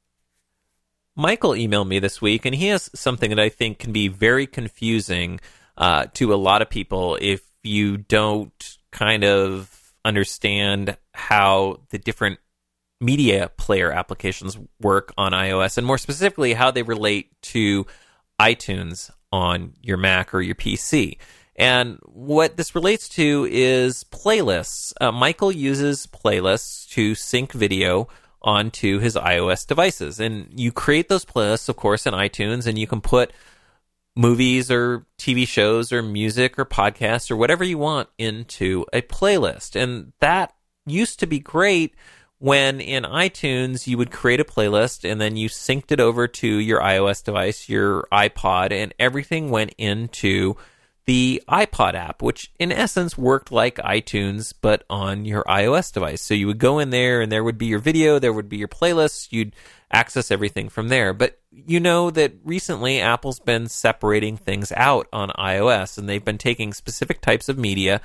Michael emailed me this week, and he has something that I think can be very confusing to a lot of people if you don't kind of understand how the different media player applications work on iOS, and more specifically, how they relate to iTunes on your Mac or your PC. And what this relates to is playlists. Michael uses playlists to sync video onto his iOS devices. And you create those playlists, of course, in iTunes, and you can put movies or TV shows or music or podcasts or whatever you want into a playlist. And that used to be great when in iTunes you would create a playlist and then you synced it over to your iOS device, your iPod, and everything went into the iPod app, which in essence worked like iTunes, but on your iOS device. So you would go in there and there would be your video, there would be your playlists, you'd access everything from there. But you know that recently Apple's been separating things out on iOS, and they've been taking specific types of media,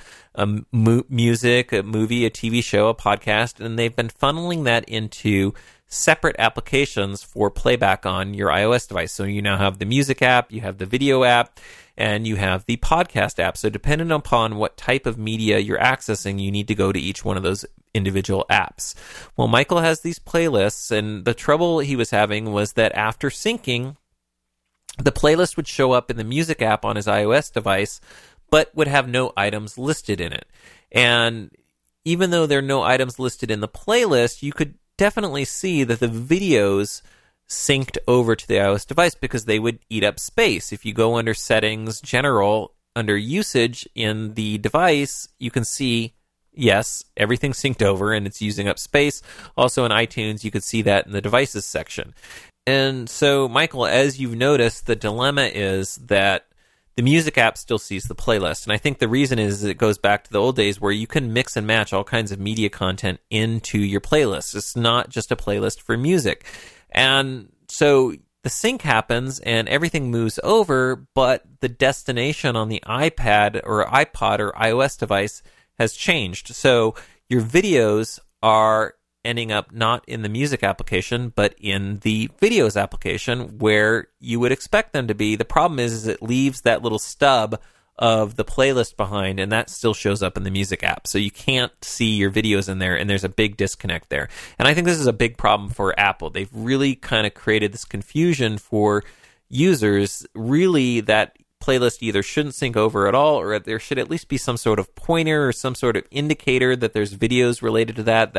music, a movie, a TV show, a podcast, and they've been funneling that into separate applications for playback on your iOS device. So you now have the music app, you have the video app, and you have the podcast app. So depending upon what type of media you're accessing, you need to go to each one of those individual apps. Well, Michael has these playlists, and the trouble he was having was that after syncing, the playlist would show up in the music app on his iOS device, but would have no items listed in it. And even though there are no items listed in the playlist, you could definitely see that the videos synced over to the iOS device because they would eat up space. If you go under Settings, General, under Usage in the device, you can see, yes, everything's synced over and it's using up space. Also in iTunes, you could see that in the Devices section. And so, Michael, as you've noticed, the dilemma is that the music app still sees the playlist. And I think the reason is it goes back to the old days where you can mix and match all kinds of media content into your playlist. It's not just a playlist for music. And so the sync happens and everything moves over, but the destination on the iPad or iPod or iOS device has changed. So your videos are ending up not in the music application, but in the videos application where you would expect them to be. The problem is it leaves that little stub of the playlist behind, and that still shows up in the music app. So you can't see your videos in there, and there's a big disconnect there. And I think this is a big problem for Apple. They've really kind of created this confusion for users. Really, that playlist either shouldn't sync over at all, or there should at least be some sort of pointer or some sort of indicator that there's videos related to that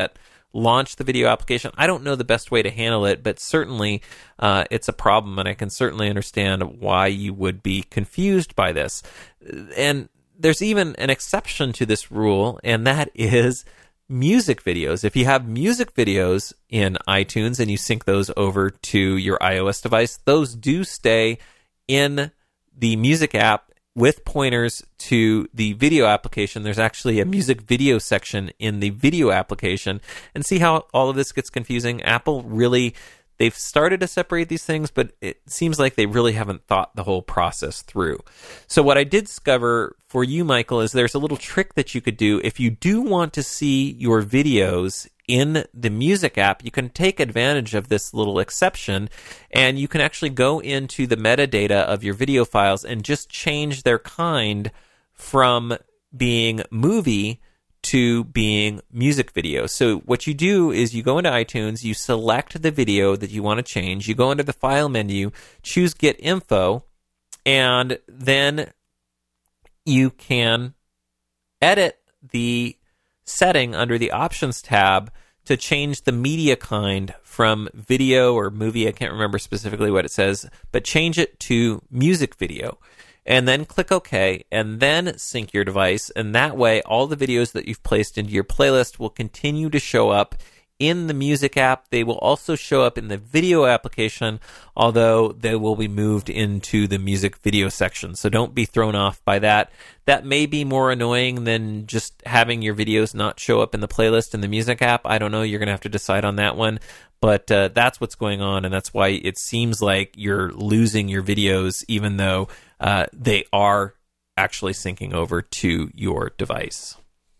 launch the video application. I don't know the best way to handle it, but certainly it's a problem, and I can certainly understand why you would be confused by this. And there's even an exception to this rule, and that is music videos. If you have music videos in iTunes and you sync those over to your iOS device, those do stay in the music app with pointers to the video application. There's actually a music video section in the video application. And see how all of this gets confusing? Apple really, they've started to separate these things, but it seems like they really haven't thought the whole process through. So what I did discover for you, Michael, is there's a little trick that you could do. If you do want to see your videos in the music app, you can take advantage of this little exception, and you can actually go into the metadata of your video files and just change their kind from being movie to being music video. So what you do is you go into iTunes, you select the video that you want to change, you go into the file menu, choose Get Info, and then you can edit the setting under the Options tab to change the media kind from video or movie. I can't remember specifically what it says, but change it to music video. And then click OK, and then sync your device. And that way, all the videos that you've placed into your playlist will continue to show up in the music app. They will also show up in the video application, although they will be moved into the music video section. So don't be thrown off by that. That may be more annoying than just having your videos not show up in the playlist in the music app. I don't know. You're going to have to decide on that one. But that's what's going on, and that's why it seems like you're losing your videos, even though they are actually syncing over to your device.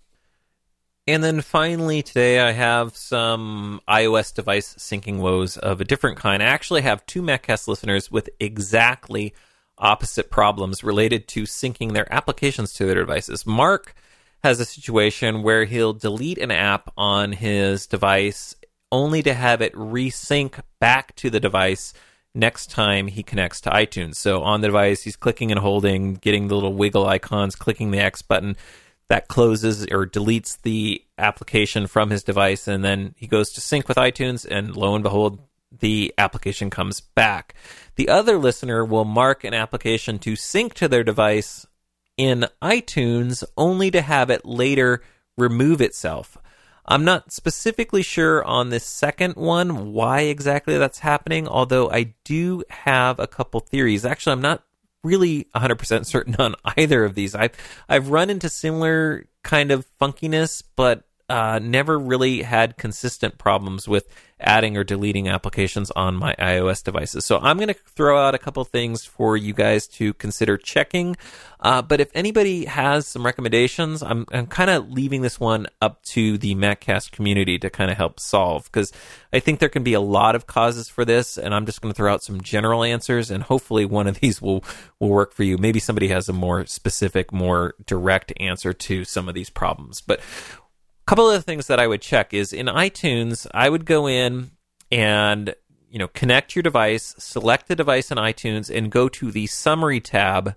And then finally today I have some iOS device syncing woes of a different kind. I actually have two MacCast listeners with exactly opposite problems related to syncing their applications to their devices. Mark has a situation where he'll delete an app on his device only to have it resync back to the device next time he connects to iTunes. So on the device, he's clicking and holding, getting the little wiggle icons, clicking the X button. That closes or deletes the application from his device, and then he goes to sync with iTunes, and lo and behold, the application comes back. The other listener will mark an application to sync to their device in iTunes only to have it later remove itself. I'm not specifically sure on this second one why exactly that's happening, although I do have a couple theories. Actually, I'm not really 100% certain on either of these. I've run into similar kind of funkiness, but never really had consistent problems with adding or deleting applications on my iOS devices. So I'm going to throw out a couple things for you guys to consider checking. But if anybody has some recommendations, I'm kind of leaving this one up to the MacCast community to kind of help solve, because I think there can be a lot of causes for this, and I'm just going to throw out some general answers, and hopefully one of these will work for you. Maybe somebody has a more specific, more direct answer to some of these problems. But couple of the things that I would check is in iTunes, I would go in and connect your device, select the device in iTunes, and go to the Summary tab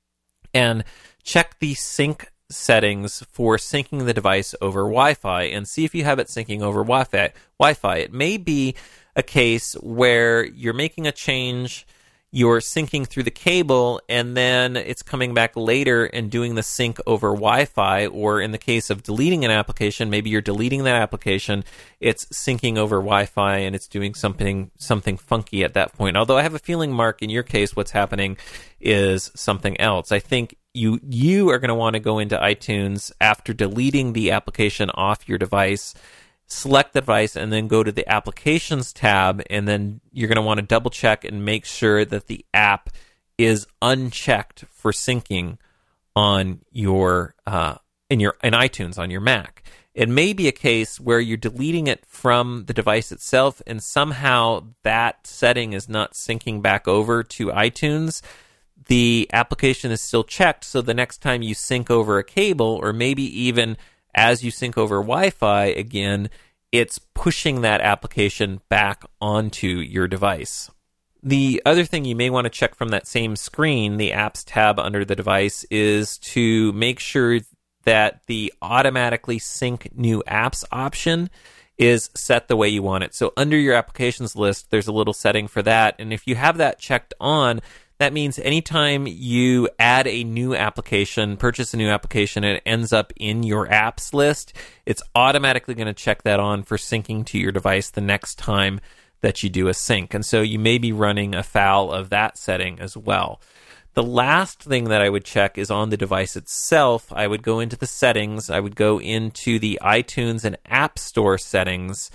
and check the sync settings for syncing the device over Wi-Fi and see if you have it syncing over Wi-Fi. It may be a case where you're making a change, you're syncing through the cable, and then it's coming back later and doing the sync over Wi-Fi, or in the case of deleting an application, maybe you're deleting that application, it's syncing over Wi-Fi, and it's doing something funky at that point. Although I have a feeling, Mark, in your case, what's happening is something else. I think you are going to want to go into iTunes after deleting the application off your device, select the device, and then go to the Applications tab, and then you're going to want to double check and make sure that the app is unchecked for syncing on your in iTunes on your Mac. It may be a case where you're deleting it from the device itself, and somehow that setting is not syncing back over to iTunes. The application is still checked, so the next time you sync over a cable, or maybe even as you sync over Wi-Fi again, it's pushing that application back onto your device. The other thing you may want to check from that same screen, the Apps tab under the device, is to make sure that the automatically sync new apps option is set the way you want it. So under your applications list, there's a little setting for that. And if you have that checked on, that means anytime you add a new application, purchase a new application, and it ends up in your apps list, it's automatically going to check that on for syncing to your device the next time that you do a sync. And so you may be running afoul of that setting as well. The last thing that I would check is on the device itself. I would go into the settings. I would go into the iTunes and App Store settings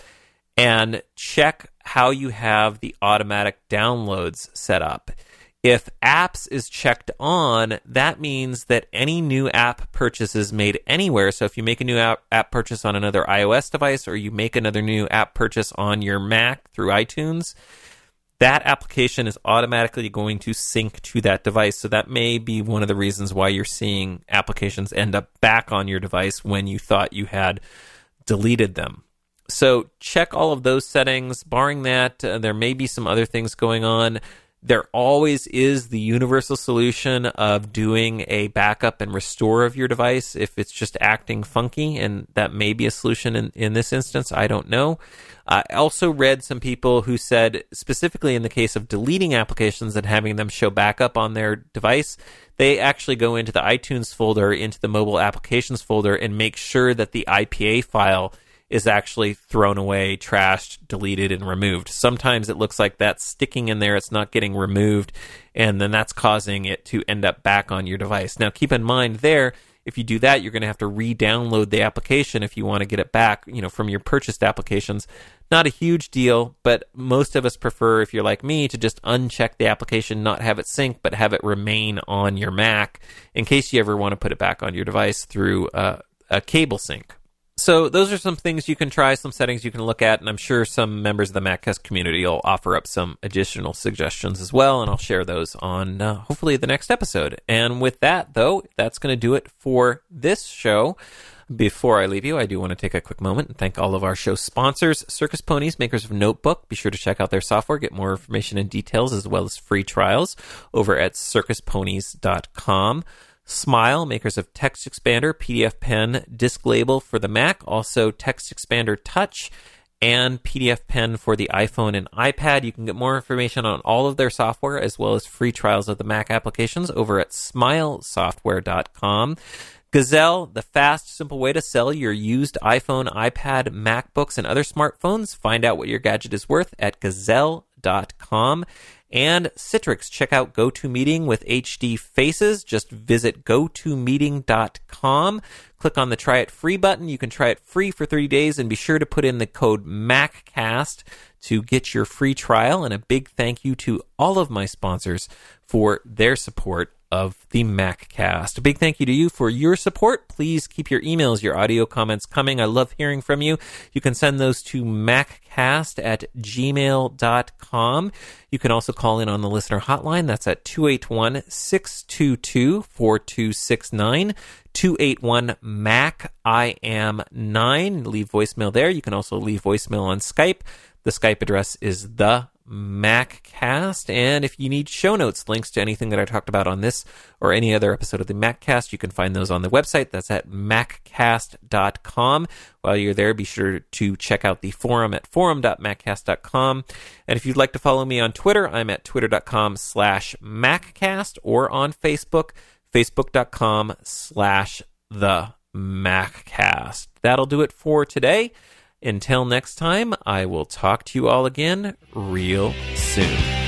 and check how you have the automatic downloads set up. If apps is checked on, that means that any new app purchases made anywhere. So if you make a new app purchase on another iOS device, or you make another new app purchase on your Mac through iTunes, that application is automatically going to sync to that device. So that may be one of the reasons why you're seeing applications end up back on your device when you thought you had deleted them. So check all of those settings. Barring that, there may be some other things going on. There always is the universal solution of doing a backup and restore of your device if it's just acting funky, and that may be a solution in this instance. I don't know. I also read some people who said, specifically in the case of deleting applications and having them show backup on their device, they actually go into the iTunes folder, into the mobile applications folder, and make sure that the IPA file is actually thrown away, trashed, deleted, and removed. Sometimes it looks like that's sticking in there, it's not getting removed, and then that's causing it to end up back on your device. Now, keep in mind there, if you do that, you're going to have to re-download the application if you want to get it back, from your purchased applications. Not a huge deal, but most of us prefer, if you're like me, to just uncheck the application, not have it sync, but have it remain on your Mac in case you ever want to put it back on your device through a cable sync. So those are some things you can try, some settings you can look at, and I'm sure some members of the MacCast community will offer up some additional suggestions as well, and I'll share those on hopefully the next episode. And with that, though, that's going to do it for this show. Before I leave you, I do want to take a quick moment and thank all of our show sponsors, Circus Ponies, makers of Notebook. Be sure to check out their software, get more information and details, as well as free trials over at circusponies.com. Smile, makers of Text Expander, PDF Pen, Disk Label for the Mac, also Text Expander Touch, and PDF Pen for the iPhone and iPad. You can get more information on all of their software, as well as free trials of the Mac applications, over at smilesoftware.com. Gazelle, the fast, simple way to sell your used iPhone, iPad, MacBooks, and other smartphones. Find out what your gadget is worth at gazelle.com. And Citrix, check out GoToMeeting with HD Faces. Just visit gotomeeting.com. Click on the Try It Free button. You can try it free for 30 days, and be sure to put in the code MACCAST to get your free trial. And a big thank you to all of my sponsors for their support of the MacCast. A big thank you to you for your support. Please keep your emails, your audio comments coming. I love hearing from you. You can send those to maccast@gmail.com. You can also call in on the listener hotline. That's at 281-622-4269. 281-MAC-I-AM-9. Leave voicemail there. You can also leave voicemail on Skype. The Skype address is the MacCast, and if you need show notes, links to anything that I talked about on this or any other episode of the MacCast, you can find those on the website. That's at maccast.com. While you're there, be sure to check out the forum at forum.maccast.com. And if you'd like to follow me on Twitter, I'm at twitter.com/MacCast, or on Facebook, facebook.com/TheMacCast. That'll do it for today. Until next time, I will talk to you all again real soon.